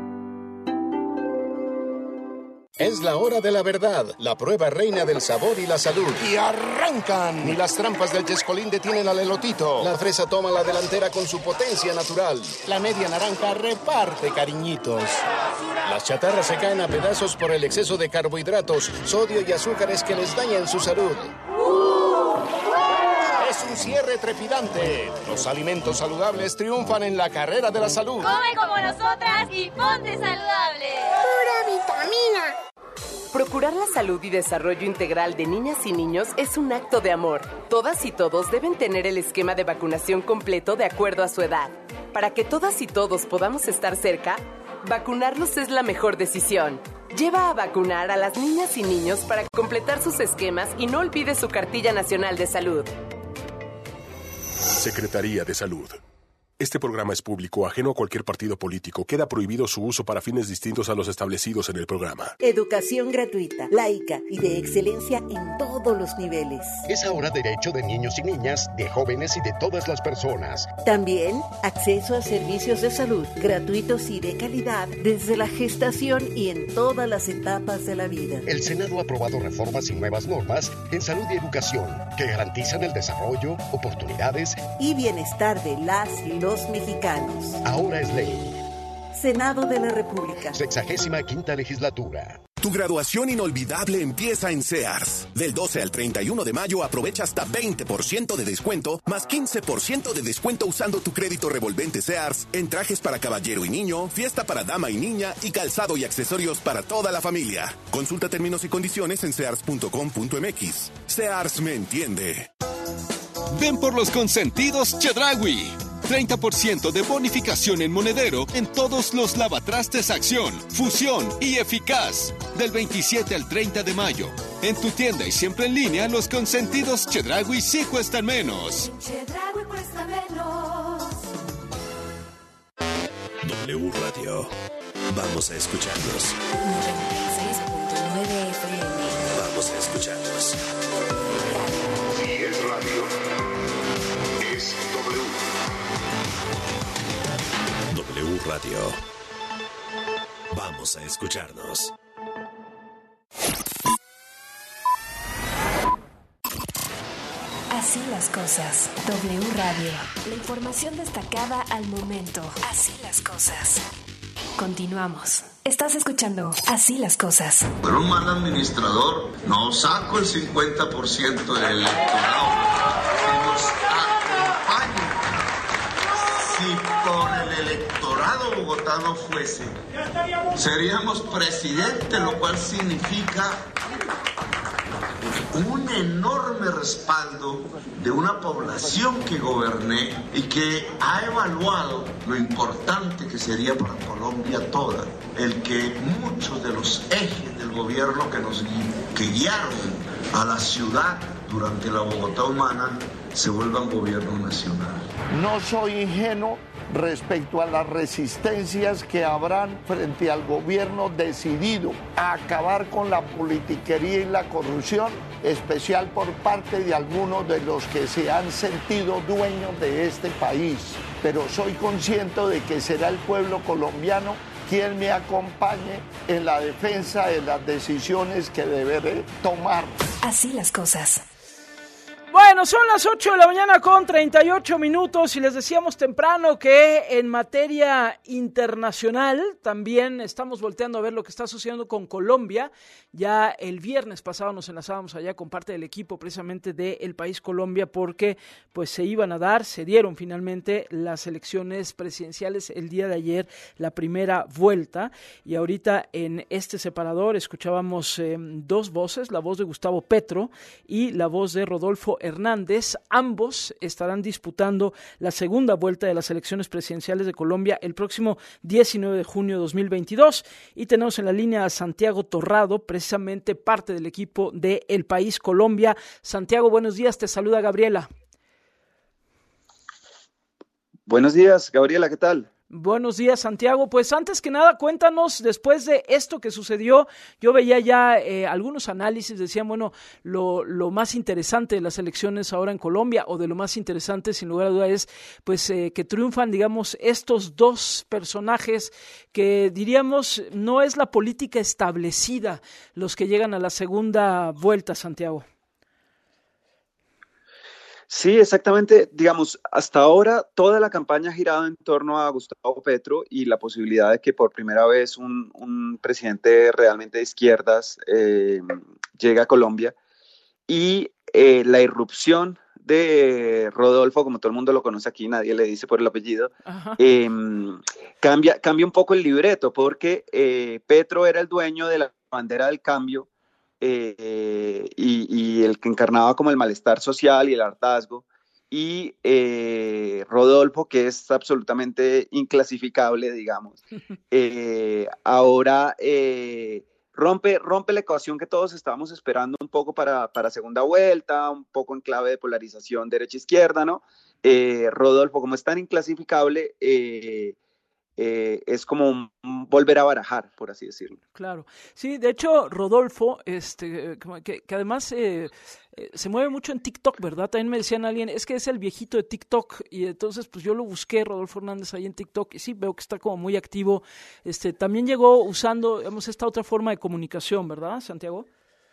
Es la hora de la verdad, la prueba reina del sabor y la salud. ¡Y arrancan! Ni las trampas del Chescolín detienen al elotito. La fresa toma la delantera con su potencia natural. La media naranja reparte cariñitos. Las chatarras se caen a pedazos por el exceso de carbohidratos, sodio y azúcares que les dañan su salud. Es un cierre trepidante. Los alimentos saludables triunfan en la carrera de la salud. Come como nosotras y ponte saludable. Pura vitamina. Procurar la salud y desarrollo integral de niñas y niños es un acto de amor. Todas y todos deben tener el esquema de vacunación completo de acuerdo a su edad. Para que todas y todos podamos estar cerca, vacunarlos es la mejor decisión. Lleva a vacunar a las niñas y niños para completar sus esquemas y no olvide su cartilla nacional de salud. Secretaría de Salud. Este programa es público, ajeno a cualquier partido político. Queda prohibido su uso para fines distintos a los establecidos en el programa. Educación gratuita, laica y de excelencia en todos los niveles. Es ahora derecho de niños y niñas, de jóvenes y de todas las personas. También acceso a servicios de salud gratuitos y de calidad desde la gestación y en todas las etapas de la vida. El Senado ha aprobado reformas y nuevas normas en salud y educación que garantizan el desarrollo, oportunidades y bienestar de las y los mexicanos. Ahora es ley. Senado de la República. Sexagésima quinta legislatura. Tu graduación inolvidable empieza en Sears. Del doce al treinta y uno de mayo aprovecha hasta veinte por ciento de descuento, más quince por ciento de descuento usando tu crédito revolvente Sears en trajes para caballero y niño, fiesta para dama y niña y calzado y accesorios para toda la familia. Consulta términos y condiciones en sears punto com punto m x. Sears me entiende. Ven por los consentidos Chedraui. treinta por ciento de bonificación en monedero en todos los lavatrastes Acción, Fusión y Eficaz. Del veintisiete al treinta de mayo. En tu tienda y siempre en línea, los consentidos Chedraui sí cuestan menos. Chedraui cuesta menos. W Radio. Vamos a escucharnos. noventa y seis punto nueve F M. Vamos a escucharnos. Si es radio, es W. W Radio. Vamos a escucharnos. Así las cosas. W Radio. La información destacada al momento. Así las cosas. Continuamos. Estás escuchando Así las cosas. Por un mal administrador, no saco el cincuenta por ciento del electorado que nos acompañe. Si por el electorado bogotano fuese, seríamos presidente, lo cual significa un enorme respaldo de una población que goberné y que ha evaluado lo importante que sería para Colombia toda el que muchos de los ejes del gobierno que nos gui- que guiaron a la ciudad durante la Bogotá humana se vuelvan gobierno nacional. No soy ingenuo respecto a las resistencias que habrán frente al gobierno decidido a acabar con la politiquería y la corrupción, especial por parte de algunos de los que se han sentido dueños de este país. Pero soy consciente de que será el pueblo colombiano quien me acompañe en la defensa de las decisiones que deberé tomar. Así las cosas. Bueno, son las ocho de la mañana con treinta y ocho minutos y les decíamos temprano que en materia internacional también estamos volteando a ver lo que está sucediendo con Colombia. Ya el viernes pasado nos enlazábamos allá con parte del equipo precisamente del país Colombia porque pues se iban a dar, se dieron finalmente las elecciones presidenciales el día de ayer, la primera vuelta, y ahorita en este separador escuchábamos eh, dos voces, la voz de Gustavo Petro y la voz de Rodolfo Hernández. Ambos estarán disputando la segunda vuelta de las elecciones presidenciales de Colombia el próximo diecinueve de junio de dos mil veintidós, y tenemos en la línea a Santiago Torrado, precisamente parte del equipo de El País Colombia. Santiago, buenos días, te saluda Gabriela. Buenos días, Gabriela, ¿qué tal? Buenos días, Santiago. Pues antes que nada, cuéntanos, después de esto que sucedió, yo veía ya eh, algunos análisis, decían, bueno, lo, lo más interesante de las elecciones ahora en Colombia, o de lo más interesante, sin lugar a duda, es pues eh, que triunfan, digamos, estos dos personajes que, diríamos, no es la política establecida los que llegan a la segunda vuelta, Santiago. Sí, exactamente. Digamos, hasta ahora toda la campaña ha girado en torno a Gustavo Petro y la posibilidad de que por primera vez un, un presidente realmente de izquierdas eh, llegue a Colombia. Y eh, la irrupción de Rodolfo, como todo el mundo lo conoce aquí, nadie le dice por el apellido, eh, cambia, cambia un poco el libreto, porque eh, Petro era el dueño de la bandera del cambio, Eh, y, y el que encarnaba como el malestar social y el hartazgo, y eh, Rodolfo, que es absolutamente inclasificable, digamos, eh, ahora eh, rompe, rompe la ecuación que todos estábamos esperando un poco para, para segunda vuelta, un poco en clave de polarización derecha-izquierda, ¿no? Eh, Rodolfo, como es tan inclasificable, eh, Eh, es como un, un volver a barajar, por así decirlo. Claro, sí, de hecho Rodolfo, este, que, que además eh, eh, se mueve mucho en TikTok, ¿verdad? También me decían alguien, es que es el viejito de TikTok, y entonces pues yo lo busqué, Rodolfo Hernández, ahí en TikTok, y sí, veo que está como muy activo. Este, también llegó usando, digamos, esta otra forma de comunicación, ¿verdad, Santiago?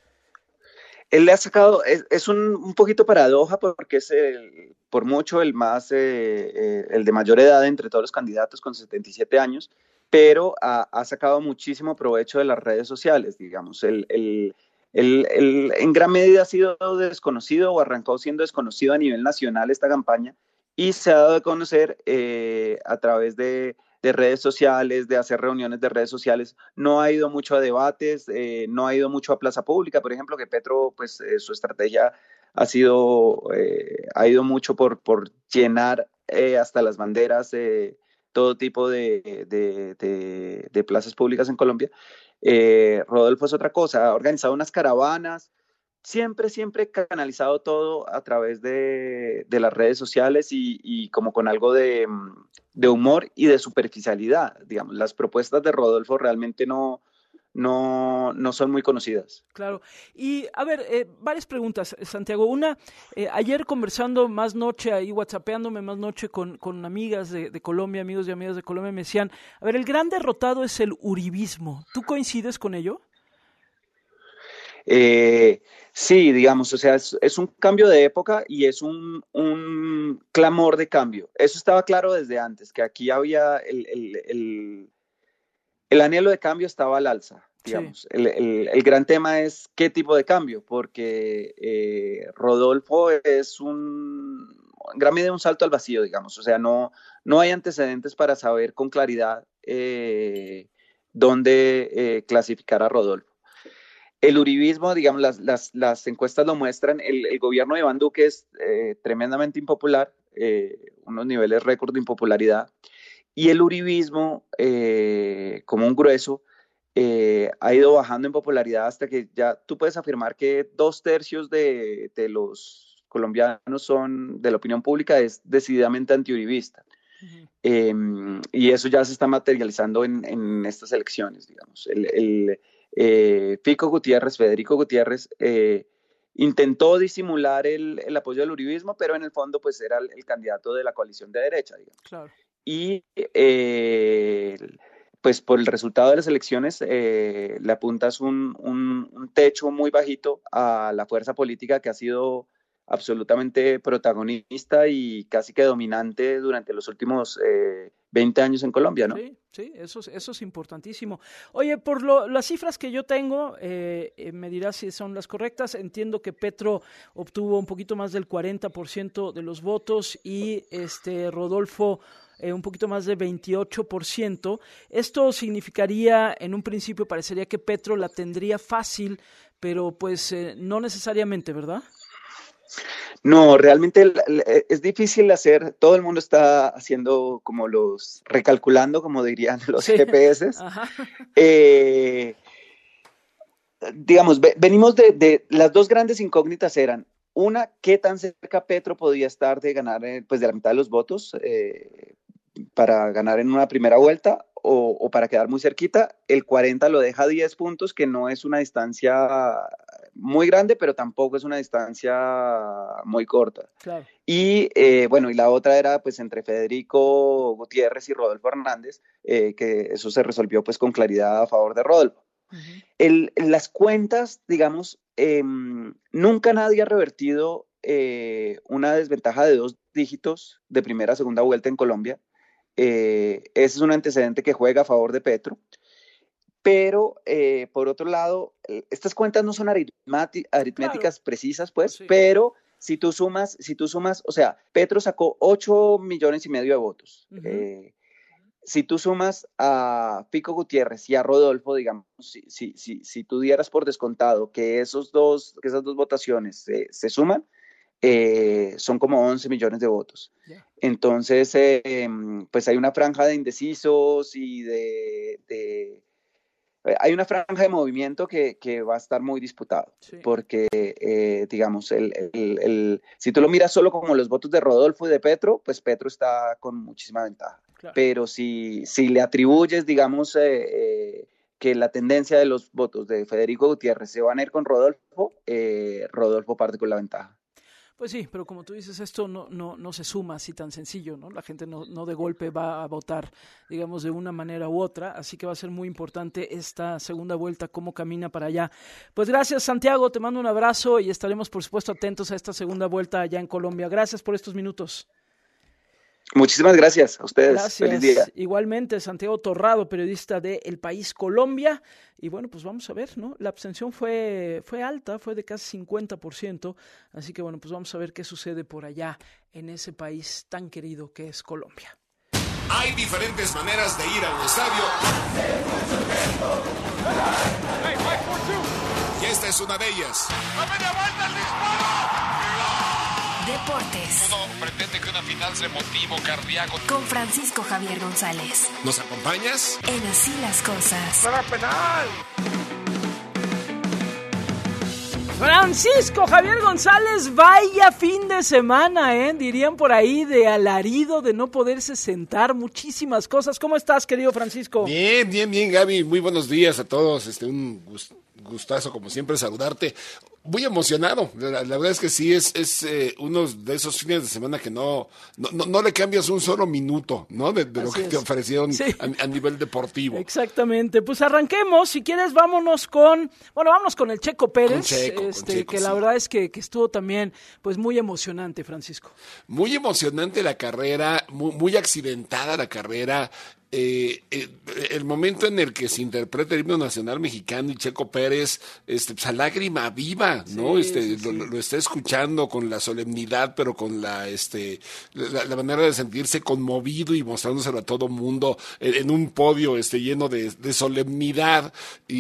Él le ha sacado, es, es un, un poquito paradoja, porque es el, por mucho el más, eh, eh, el de mayor edad entre todos los candidatos, con setenta y siete años, pero ha, ha sacado muchísimo provecho de las redes sociales, digamos. El, el, el, el, en gran medida ha sido desconocido, o arrancó siendo desconocido a nivel nacional esta campaña, y se ha dado a conocer eh, a través de de redes sociales, de hacer reuniones de redes sociales. No ha ido mucho a debates, eh, no ha ido mucho a plaza pública, por ejemplo, que Petro, pues eh, su estrategia ha sido, eh, ha ido mucho por, por llenar eh, hasta las banderas, eh, todo tipo de, de, de, de plazas públicas en Colombia. Eh, Rodolfo es otra cosa, ha organizado unas caravanas, siempre, siempre canalizado todo a través de, de las redes sociales, y, y como con algo de, de humor y de superficialidad, digamos. Las propuestas de Rodolfo realmente no, no, no son muy conocidas. Claro. Y, a ver, eh, varias preguntas, Santiago. Una, eh, ayer conversando más noche, ahí whatsappeándome más noche con, con amigas de, de Colombia, amigos y amigas de Colombia, me decían, a ver, el gran derrotado es el uribismo. ¿Tú coincides con ello? Eh, sí, digamos, o sea, es, es un cambio de época, y es un, un clamor de cambio. Eso estaba claro desde antes, que aquí había el, el, el, el anhelo de cambio estaba al alza, digamos. Sí. El, el, el gran tema es qué tipo de cambio, porque eh, Rodolfo es un, en gran medida, un salto al vacío, digamos. O sea, no, no hay antecedentes para saber con claridad eh, dónde eh, clasificar a Rodolfo. El uribismo, digamos, las, las, las encuestas lo muestran, el, el gobierno de Iván Duque es eh, tremendamente impopular, eh, unos niveles récord de impopularidad, y el uribismo, eh, como un grueso, eh, ha ido bajando en popularidad hasta que ya tú puedes afirmar que dos tercios de, de los colombianos son, de la opinión pública, es decididamente antiuribista. Uh-huh. eh, y eso ya se está materializando en, en estas elecciones, digamos. El... el Eh, Fico Gutiérrez, Federico Gutiérrez, eh, intentó disimular el, el apoyo del uribismo, pero en el fondo pues era el, el candidato de la coalición de derecha, digamos. Claro. Y eh, pues por el resultado de las elecciones eh, le apuntas un, un, un techo muy bajito a la fuerza política que ha sido absolutamente protagonista y casi que dominante durante los últimos eh, veinte años en Colombia, ¿no? Sí, sí, eso es, eso es importantísimo. Oye, por lo, las cifras que yo tengo, eh, eh, me dirás si son las correctas. Entiendo que Petro obtuvo un poquito más del cuarenta por ciento de los votos, y este Rodolfo eh, un poquito más de veintiocho por ciento. Esto significaría, en un principio parecería que Petro la tendría fácil, pero pues eh, no necesariamente, ¿verdad? No, realmente es difícil hacer, todo el mundo está haciendo como los, recalculando, como dirían los sí. G P S. Eh, digamos, venimos de, de, las dos grandes incógnitas eran, una, qué tan cerca Petro podía estar de ganar, pues de la mitad de los votos, eh, para ganar en una primera vuelta o, o para quedar muy cerquita. El cuarenta lo deja a diez puntos, que no es una distancia muy grande, pero tampoco es una distancia muy corta. Claro. Y eh, bueno, y la otra era pues entre Federico Gutiérrez y Rodolfo Hernández, eh, que eso se resolvió pues con claridad a favor de Rodolfo. Uh-huh. El, las cuentas, digamos, eh, nunca nadie ha revertido eh, una desventaja de dos dígitos de primera a segunda vuelta en Colombia. Eh, ese es un antecedente que juega a favor de Petro. Pero, eh, por otro lado, eh, estas cuentas no son aritmati- aritméticas claro. precisas, pues, sí. pero si tú sumas, si tú sumas, o sea, Petro sacó ocho millones y medio de votos. Uh-huh. Eh, si tú sumas a Fico Gutiérrez y a Rodolfo, digamos, si, si, si, si tú dieras por descontado que, esos dos, que esas dos votaciones eh, se suman, eh, son como once millones de votos. Yeah. Entonces, eh, pues hay una franja de indecisos y de... de hay una franja de movimiento que, que va a estar muy disputado, sí. porque, eh, digamos, el, el, el, si tú lo miras solo como los votos de Rodolfo y de Petro, pues Petro está con muchísima ventaja. Claro. Pero si, si le atribuyes, digamos, eh, eh, que la tendencia de los votos de Federico Gutiérrez se van a ir con Rodolfo, eh, Rodolfo parte con la ventaja. Pues sí, pero como tú dices, esto no, no, no se suma así tan sencillo, ¿no? La gente no, no de golpe va a votar, digamos, de una manera u otra, así que va a ser muy importante esta segunda vuelta, cómo camina para allá. Pues gracias, Santiago, te mando un abrazo y estaremos, por supuesto, atentos a esta segunda vuelta allá en Colombia. Gracias por estos minutos. Muchísimas gracias a ustedes. Gracias. Feliz día. Igualmente, Santiago Torrado, periodista de El País Colombia. Y bueno, pues vamos a ver, ¿no? La abstención fue, fue alta, fue de casi cincuenta por ciento. Así que bueno, pues vamos a ver qué sucede por allá en ese país tan querido que es Colombia. Hay diferentes maneras de ir a un estadio. Y esta es una de ellas. Deportes. Uno pretende que una final sea motivo cardíaco. Con Francisco Javier González. ¿Nos acompañas? En Así las Cosas. ¡Para penal! Francisco Javier González, vaya fin de semana, ¿eh? Dirían por ahí de alarido, de no poderse sentar, muchísimas cosas. ¿Cómo estás, querido Francisco? Bien, bien, bien, Gaby. Muy buenos días a todos. Este, un gustazo, como siempre, saludarte. Muy emocionado, la, la verdad es que sí, es, es eh, uno de esos fines de semana que no, no, no, no le cambias un solo minuto, ¿no? De, de lo que es. te ofrecieron sí. a, a nivel deportivo. Exactamente, pues arranquemos, si quieres vámonos con, bueno, vámonos con el Checo Pérez, con Checo, este, con Checo, que sí. la verdad es que, que estuvo también, pues muy emocionante, Francisco. Muy emocionante la carrera, muy, muy accidentada la carrera. Eh, eh, el momento en el que se interpreta el himno nacional mexicano y Checo Pérez, este, pues a lágrima viva, ¿no? Sí, este, sí, sí. Lo, lo está escuchando con la solemnidad, pero con la, este, la, la manera de sentirse conmovido y mostrándoselo a todo mundo en, en un podio, este, lleno de, de solemnidad y,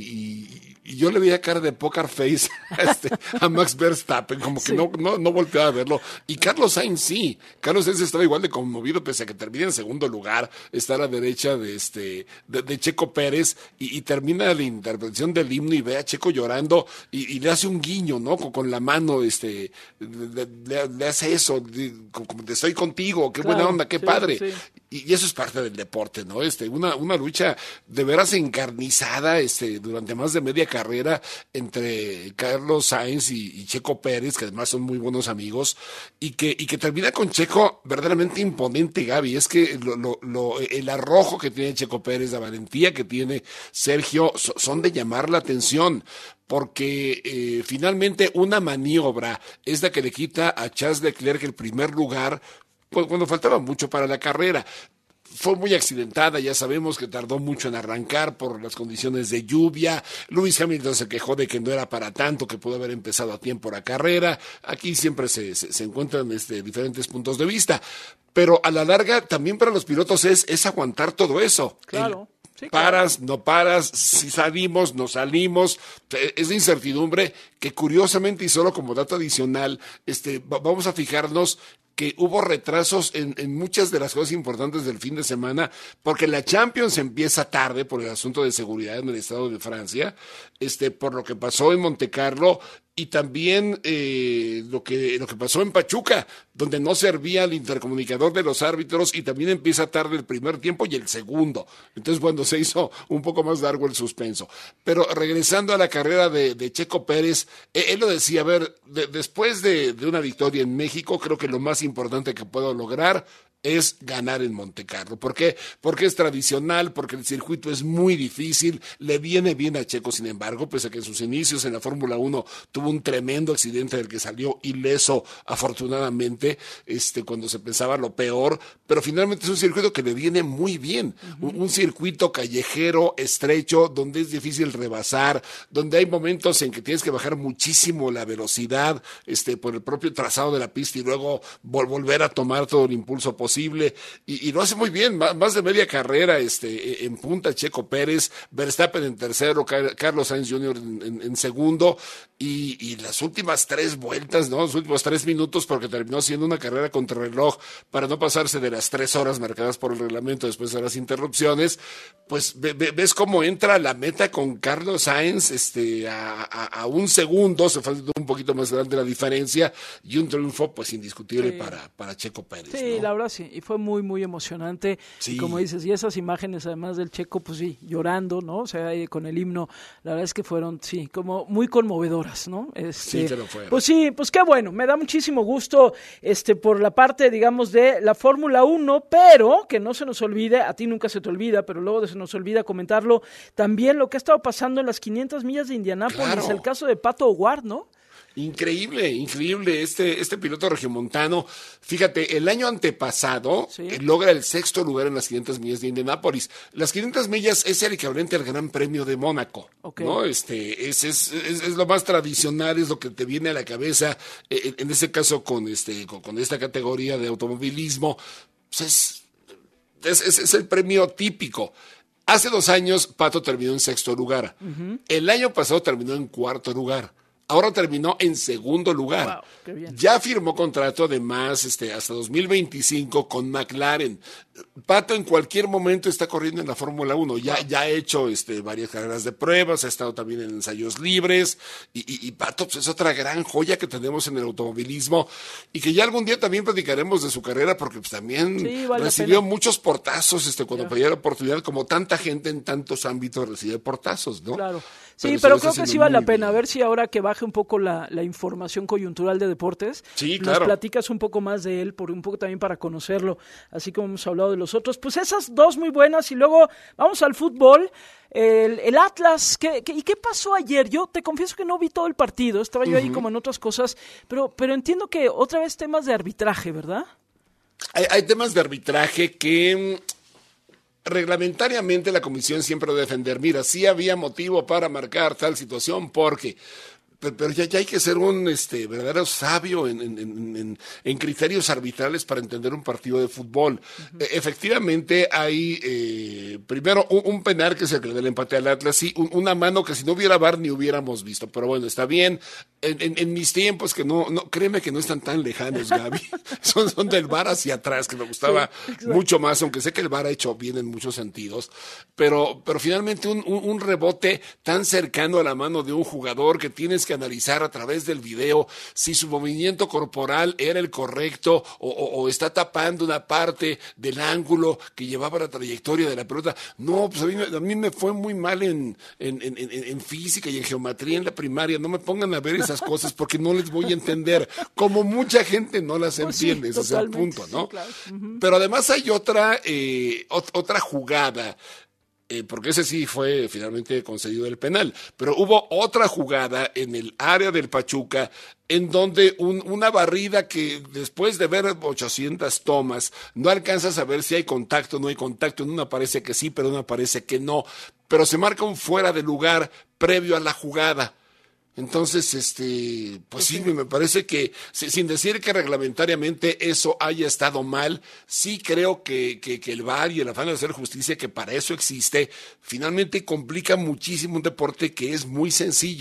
y Y yo le veía cara de poker face este, a Max Verstappen, como que sí. no, no, no volteaba a verlo. Y Carlos Sainz sí. Carlos Sainz estaba igual de conmovido, pese a que termina en segundo lugar. Está a la derecha de este de, de Checo Pérez y, y termina la intervención del himno y ve a Checo llorando y, y le hace un guiño, ¿no? Con, con la mano, este, le, le, le hace eso, como te estoy contigo, qué claro, buena onda, qué sí, padre. Sí. Y, y eso es parte del deporte, ¿no? Este, una, una lucha de veras encarnizada, este, durante más de media carrera entre Carlos Sainz y, y Checo Pérez, que además son muy buenos amigos, y que, y que termina con Checo verdaderamente imponente, Gaby. Es que lo, lo, lo, el arrojo que tiene Checo Pérez, la valentía que tiene Sergio, so, son de llamar la atención. Porque eh, finalmente una maniobra es la que le quita a Charles Leclerc el primer lugar cuando faltaba mucho para la carrera. Fue muy accidentada, ya sabemos que tardó mucho en arrancar por las condiciones de lluvia. Lewis Hamilton se quejó de que no era para tanto, que pudo haber empezado a tiempo la carrera. Aquí siempre se, se, se encuentran este, diferentes puntos de vista. Pero a la larga también para los pilotos es, es aguantar todo eso. Claro. El, Sí, paras, claro. no paras, si salimos, no salimos, es de incertidumbre que curiosamente y solo como dato adicional, este, vamos a fijarnos que hubo retrasos en, en muchas de las cosas importantes del fin de semana, porque la Champions empieza tarde por el asunto de seguridad en el estado de Francia, este, por lo que pasó en Montecarlo, y también eh, lo que lo que pasó en Pachuca, donde no servía el intercomunicador de los árbitros y también empieza tarde el primer tiempo y el segundo. Entonces, cuando se hizo un poco más largo el suspenso. Pero regresando a la carrera de, de Checo Pérez, eh, él lo decía, a ver, de, después de, de una victoria en México, creo que lo más importante que puedo lograr es ganar en Montecarlo. ¿Por qué? Porque es tradicional, porque el circuito es muy difícil, le viene bien a Checo, sin embargo, pese a que en sus inicios en la Fórmula uno tuvo un tremendo accidente del que salió ileso, afortunadamente, este, cuando se pensaba lo peor, pero finalmente es un circuito que le viene muy bien, uh-huh. un, un circuito callejero, estrecho, donde es difícil rebasar, donde hay momentos en que tienes que bajar muchísimo la velocidad, este, por el propio trazado de la pista y luego vol- volver a tomar todo el impulso posible. Posible, y, y lo hace muy bien, más, más de media carrera este, en punta Checo Pérez, Verstappen en tercero, Car- Carlos Sainz junior en, en, en segundo, y, y las últimas tres vueltas, ¿no? Los últimos tres minutos, porque terminó siendo una carrera contra reloj para no pasarse de las tres horas marcadas por el reglamento después de las interrupciones, pues ve, ve, ves cómo entra la meta con Carlos Sainz este, a, a, a un segundo, se fue un poquito más grande la diferencia, y un triunfo pues indiscutible sí. para, para Checo Pérez. Sí, ¿no? la verdad sí, y fue muy, muy emocionante, sí. Y como dices, y esas imágenes además del Checo, pues sí, llorando, ¿no? O sea, con el himno, la verdad es que fueron, sí, como muy conmovedoras, ¿no? Este, sí, que lo fueron. Pues sí, pues qué bueno, me da muchísimo gusto, este, por la parte, digamos, de la Fórmula uno, pero que no se nos olvide, a ti nunca se te olvida, pero luego se nos olvida comentarlo, también lo que ha estado pasando en las quinientas millas de Indianápolis, claro. El caso de Pato O'Ward, ¿no? Increíble, increíble este, este piloto regiomontano. Fíjate, el año antepasado ¿sí? eh, logra el sexto lugar en las quinientas millas de Indianápolis. Las quinientas millas es el equivalente al Gran Premio de Mónaco, okay. ¿no? Este, es, es, es, es lo más tradicional, es lo que te viene a la cabeza, eh, en este caso con, este, con, con esta categoría de automovilismo. Pues es, es, es, es el premio típico. Hace dos años Pato terminó en sexto lugar. Uh-huh. El año pasado terminó en cuarto lugar. Ahora terminó en segundo lugar. Wow, qué bien. Ya firmó contrato además este, hasta dos mil veinticinco con McLaren. Pato en cualquier momento está corriendo en la Fórmula uno. Ya, wow. ya ha hecho este, varias carreras de pruebas, ha estado también en ensayos libres. Y, y, y Pato pues, es otra gran joya que tenemos en el automovilismo. Y que ya algún día también platicaremos de su carrera, porque pues, también sí, vale recibió muchos portazos este, cuando yeah. pedía la oportunidad, como tanta gente en tantos ámbitos recibe portazos, ¿no? Claro. Sí, pero, pero creo que sí vale la pena. Bien. A ver si ahora que baje un poco la, la información coyuntural de deportes, sí, claro. nos platicas un poco más de él, por un poco también para conocerlo, así como hemos hablado de los otros. Pues esas dos muy buenas, y luego vamos al fútbol. El, el Atlas, ¿qué, qué, ¿y qué pasó ayer? Yo te confieso que no vi todo el partido, estaba yo uh-huh. ahí como en otras cosas, pero, pero entiendo que otra vez temas de arbitraje, ¿verdad? Hay, hay temas de arbitraje que... reglamentariamente la comisión siempre debe defender, mira, sí había motivo para marcar tal situación porque, pero, pero ya, ya hay que ser un este, verdadero sabio en, en, en, en criterios arbitrales para entender un partido de fútbol. Uh-huh. E- efectivamente hay, eh, primero, un, un penal que es el del empate al Atlas, sí, un, una mano que si no hubiera V A R ni hubiéramos visto, pero bueno, está bien. En, en, en mis tiempos, que no, no, créeme que no están tan lejanos, Gaby, son, son del V A R hacia atrás, que me gustaba sí, mucho más, aunque sé que el V A R ha hecho bien en muchos sentidos, pero, pero finalmente un, un, un rebote tan cercano a la mano de un jugador que tienes que analizar a través del video si su movimiento corporal era el correcto o, o, o está tapando una parte del ángulo que llevaba la trayectoria de la pelota. No, pues a mí, a mí me fue muy mal en, en, en, en, en física y en geometría en la primaria. No me pongan a ver esas cosas porque no les voy a entender, como mucha gente no las pues entiende, sí, ese es el punto, ¿no? Sí, claro. Uh-huh. Pero además hay otra, eh, ot- otra jugada, eh, porque ese sí fue finalmente concedido el penal, pero hubo otra jugada en el área del Pachuca en donde un, una barrida que después de ver ochocientas tomas no alcanzas a ver si hay contacto o no hay contacto. En una parece que sí, pero en una parece que no, pero se marca un fuera de lugar previo a la jugada. Entonces, este, pues sí, me parece que, sin decir que reglamentariamente eso haya estado mal, sí creo que, que, que el V A R y el afán de hacer justicia, que para eso existe, finalmente complica muchísimo un deporte que es muy sencillo.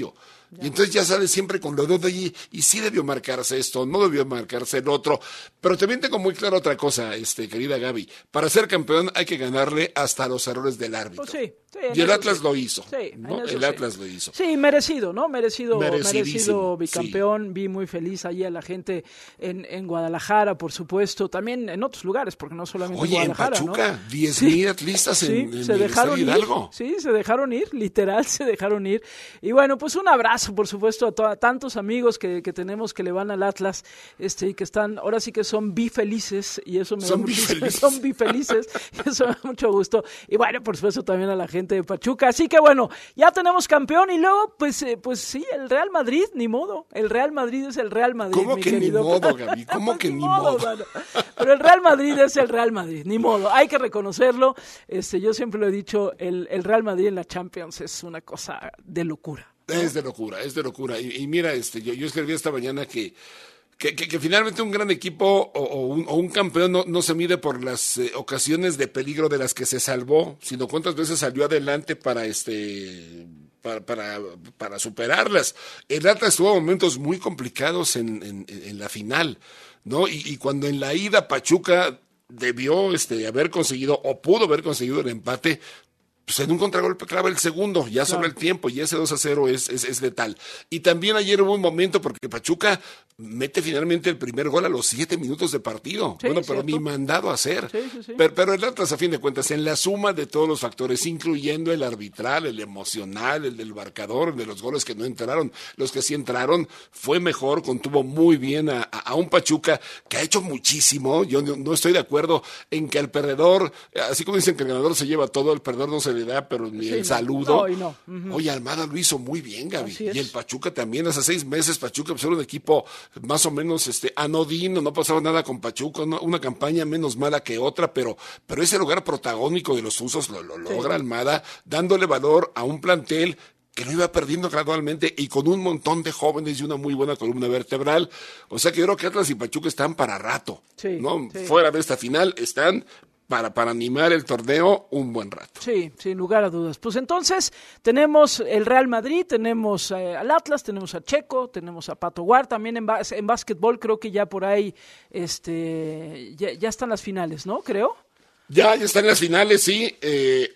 Y entonces ya sale siempre con lo de allí, y sí debió marcarse esto, no debió marcarse el otro. Pero también tengo muy claro otra cosa, este, querida Gaby. Para ser campeón hay que ganarle hasta los errores del árbitro. Pues sí, sí, y el Atlas sí. lo hizo. Sí, ¿no? El sí. Atlas lo hizo. Sí, merecido, ¿no? Merecido, merecido bicampeón. Sí. Vi muy feliz allí a la gente en, en Guadalajara, por supuesto. También en otros lugares, porque no solamente Oye, en Guadalajara. en Pachuca, ¿no? diez mil sí. atlistas sí, en, en se el dejaron ir. Hidalgo. Sí, se dejaron ir, literal, se dejaron ir. Y bueno, pues un abrazo, por supuesto, a, to- a tantos amigos que, que tenemos que le van al Atlas, este, y que están, ahora sí que son bifelices, y eso me son da mucho bifelices. Son bifelices, y eso me da mucho gusto. Y bueno, por supuesto, también a la gente de Pachuca. Así que bueno, ya tenemos campeón, y luego, pues, eh, pues sí, el Real Madrid, ni modo. El Real Madrid es el Real Madrid, ¿Cómo mi que querido? ni modo, Gaby? ¿Cómo que ni modo? Mano. Pero el Real Madrid es el Real Madrid, ni modo. Hay que reconocerlo. Este, yo siempre lo he dicho, el, el Real Madrid en la Champions es una cosa de locura, ¿no? Es de locura, es de locura. Y, y mira, este, yo, yo escribí esta mañana que, que, que, que finalmente un gran equipo o, o, un, o un campeón no, no se mide por las eh, ocasiones de peligro de las que se salvó, sino cuántas veces salió adelante para este... Para, para, para superarlas. El Atlas tuvo momentos muy complicados en, en, en la final, ¿no? Y, y cuando en la ida Pachuca debió este, haber conseguido o pudo haber conseguido el empate, pues en un contragolpe clava el segundo, ya sobre claro. el tiempo, y ese dos a cero es, es, es letal. Y también ayer hubo un momento, porque Pachuca mete finalmente el primer gol a los siete minutos de partido. Sí, bueno, pero ¿cierto? Ni mandado a hacer. Sí, sí, sí. Pero, pero el Atlas, a fin de cuentas, en la suma de todos los factores, incluyendo el arbitral, el emocional, el del marcador, el de los goles que no entraron, los que sí entraron, fue mejor, contuvo muy bien a, a, a un Pachuca que ha hecho muchísimo. Yo no, no estoy de acuerdo en que al perdedor, así como dicen que el ganador se lleva todo, el perdedor no se le da, pero ni sí, el saludo. No, no. Uh-huh. Oye, Almada lo hizo muy bien, Gaby. Y el Pachuca también. Hace seis meses Pachuca pues, era un equipo más o menos este anodino, no pasaba nada con Pachuca, no, una campaña menos mala que otra, pero, pero ese lugar protagónico de los Tuzos lo, lo sí. logra Almada, dándole valor a un plantel que lo iba perdiendo gradualmente y con un montón de jóvenes y una muy buena columna vertebral. O sea que yo creo que Atlas y Pachuca están para rato, sí, ¿no? Sí. Fuera de esta final están para, para animar el torneo un buen rato. Sí, sin lugar a dudas. Pues entonces tenemos el Real Madrid, tenemos eh, al Atlas, tenemos a Checo, tenemos a Pato Guar, también en, bas- en básquetbol creo que ya por ahí este ya, ya están las finales, ¿no? Creo. Ya, ya están las finales, sí. Eh,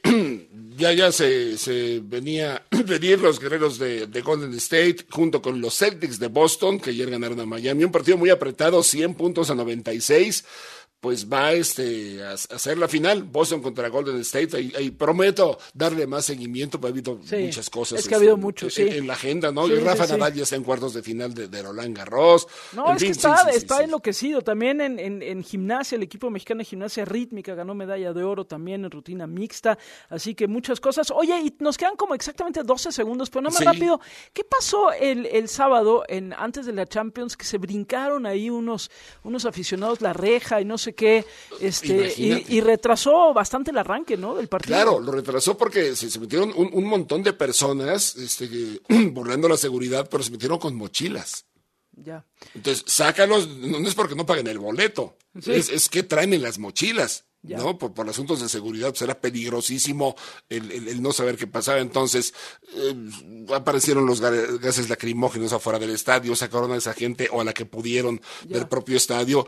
ya ya se, se venía venir los guerreros de, de Golden State junto con los Celtics de Boston, que ayer ganaron a Miami. Un partido muy apretado, cien puntos a noventa y seis. Pues va este, a, a hacer la final, Boston contra Golden State. Ahí, ahí prometo darle más seguimiento, porque ha habido sí, muchas cosas. Es que ha habido en, mucho, en, sí. en la agenda, ¿no? Sí, y Rafa sí, Nadal sí. ya está en cuartos de final de, de Roland Garros. No, en es fin, que está, sí, sí, está sí, enloquecido. También en, en, en gimnasia, el equipo mexicano de gimnasia rítmica ganó medalla de oro también en rutina mixta. Así que muchas cosas. Oye, y nos quedan como exactamente doce segundos, pero nada más Sí. rápido. ¿Qué pasó el, el sábado, en antes de la Champions, que se brincaron ahí unos, unos aficionados la reja y no sé qué? Este, y, y retrasó bastante el arranque, ¿no? Del partido. Claro, lo retrasó porque se, se metieron un, un montón de personas este, que, burlando la seguridad, pero se metieron con mochilas. Ya. Entonces, sácalos, no, no es porque no paguen el boleto, Sí. es, es que traen en las mochilas. Ya. ¿No? Por, por asuntos de seguridad, pues era peligrosísimo el, el, el no saber qué pasaba. Entonces, eh, aparecieron los ga- gases lacrimógenos afuera del estadio, sacaron a esa gente o a la que pudieron Ya. del propio estadio.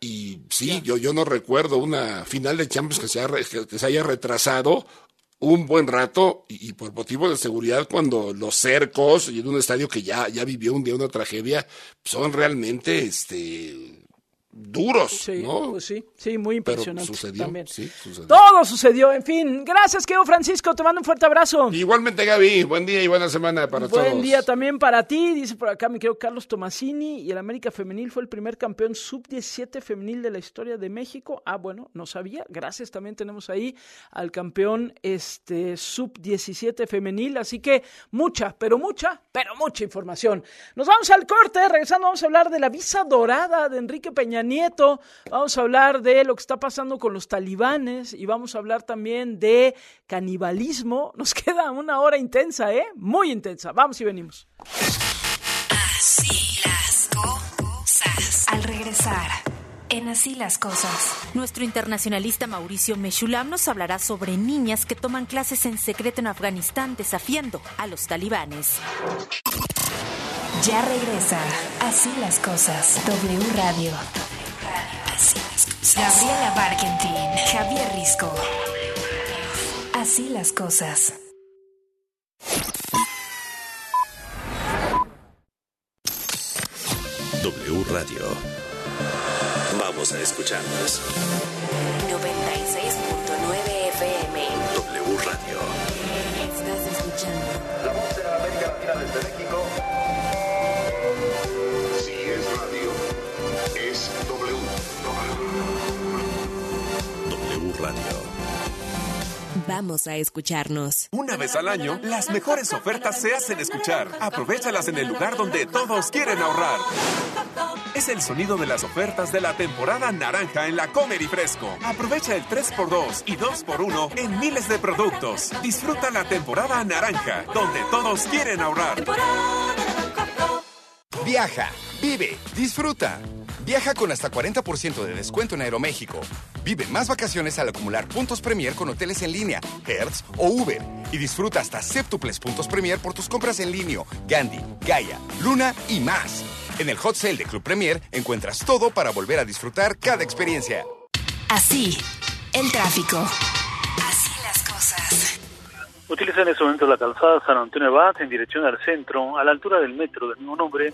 Y sí, yo, yo no recuerdo una final de Champions que se, haya, re- que, que se haya retrasado un buen rato y, y por motivo de seguridad, cuando los cercos y en un estadio que ya, ya vivió un día una tragedia, son realmente este duros, Sí, ¿no? pues sí, sí, muy impresionante. Pero sucedió, también. sí, sucedió. Todo sucedió, en fin. Gracias, querido Francisco, te mando un fuerte abrazo. Igualmente, Gaby, buen día y buena semana para todos. Buen día también para ti, dice por acá mi querido Carlos Tomasini, y el América Femenil fue el primer campeón sub diecisiete femenil de la historia de México. Ah, bueno, no sabía. Gracias, también tenemos ahí al campeón este sub diecisiete femenil, así que mucha, pero mucha, pero mucha información. Nos vamos al corte, regresando vamos a hablar de la visa dorada de Enrique Peña Nieto, vamos a hablar de lo que está pasando con los talibanes y vamos a hablar también de canibalismo. Nos queda una hora intensa, ¿eh? Muy intensa. Vamos y venimos. Así las cosas. Al regresar, en Así las cosas. Nuestro internacionalista Mauricio Meshulam nos hablará sobre niñas que toman clases en secreto en Afganistán desafiando a los talibanes. Ya regresa. Así las cosas. W Radio. Así las cosas. Gabriela Barkentin. Javier Risco. Así las cosas. W Radio. Vamos a escucharnos. noventa y seis punto nueve F M. W Radio. Estás escuchando La voz de América Latina desde México. Si es radio, es W. W Radio. Vamos a escucharnos. Una vez al año, las mejores ofertas se hacen escuchar. Aprovéchalas en el lugar donde todos quieren ahorrar. Es el sonido de las ofertas de la temporada naranja en la Comer y Fresco. Aprovecha el tres por dos y dos por uno en miles de productos. Disfruta la temporada naranja, donde todos quieren ahorrar. Viaja, vive, disfruta. Viaja con hasta cuarenta por ciento de descuento en Aeroméxico. Vive más vacaciones al acumular puntos Premier con hoteles en línea, Hertz o Uber. Y disfruta hasta séptuples puntos Premier por tus compras en línea, Gandhi, Gaia, Luna y más. En el Hot Sale de Club Premier encuentras todo para volver a disfrutar cada experiencia. Así, el tráfico. Así las cosas. Utiliza en este momento la calzada San Antonio Abad en dirección al centro, a la altura del metro del mismo nombre,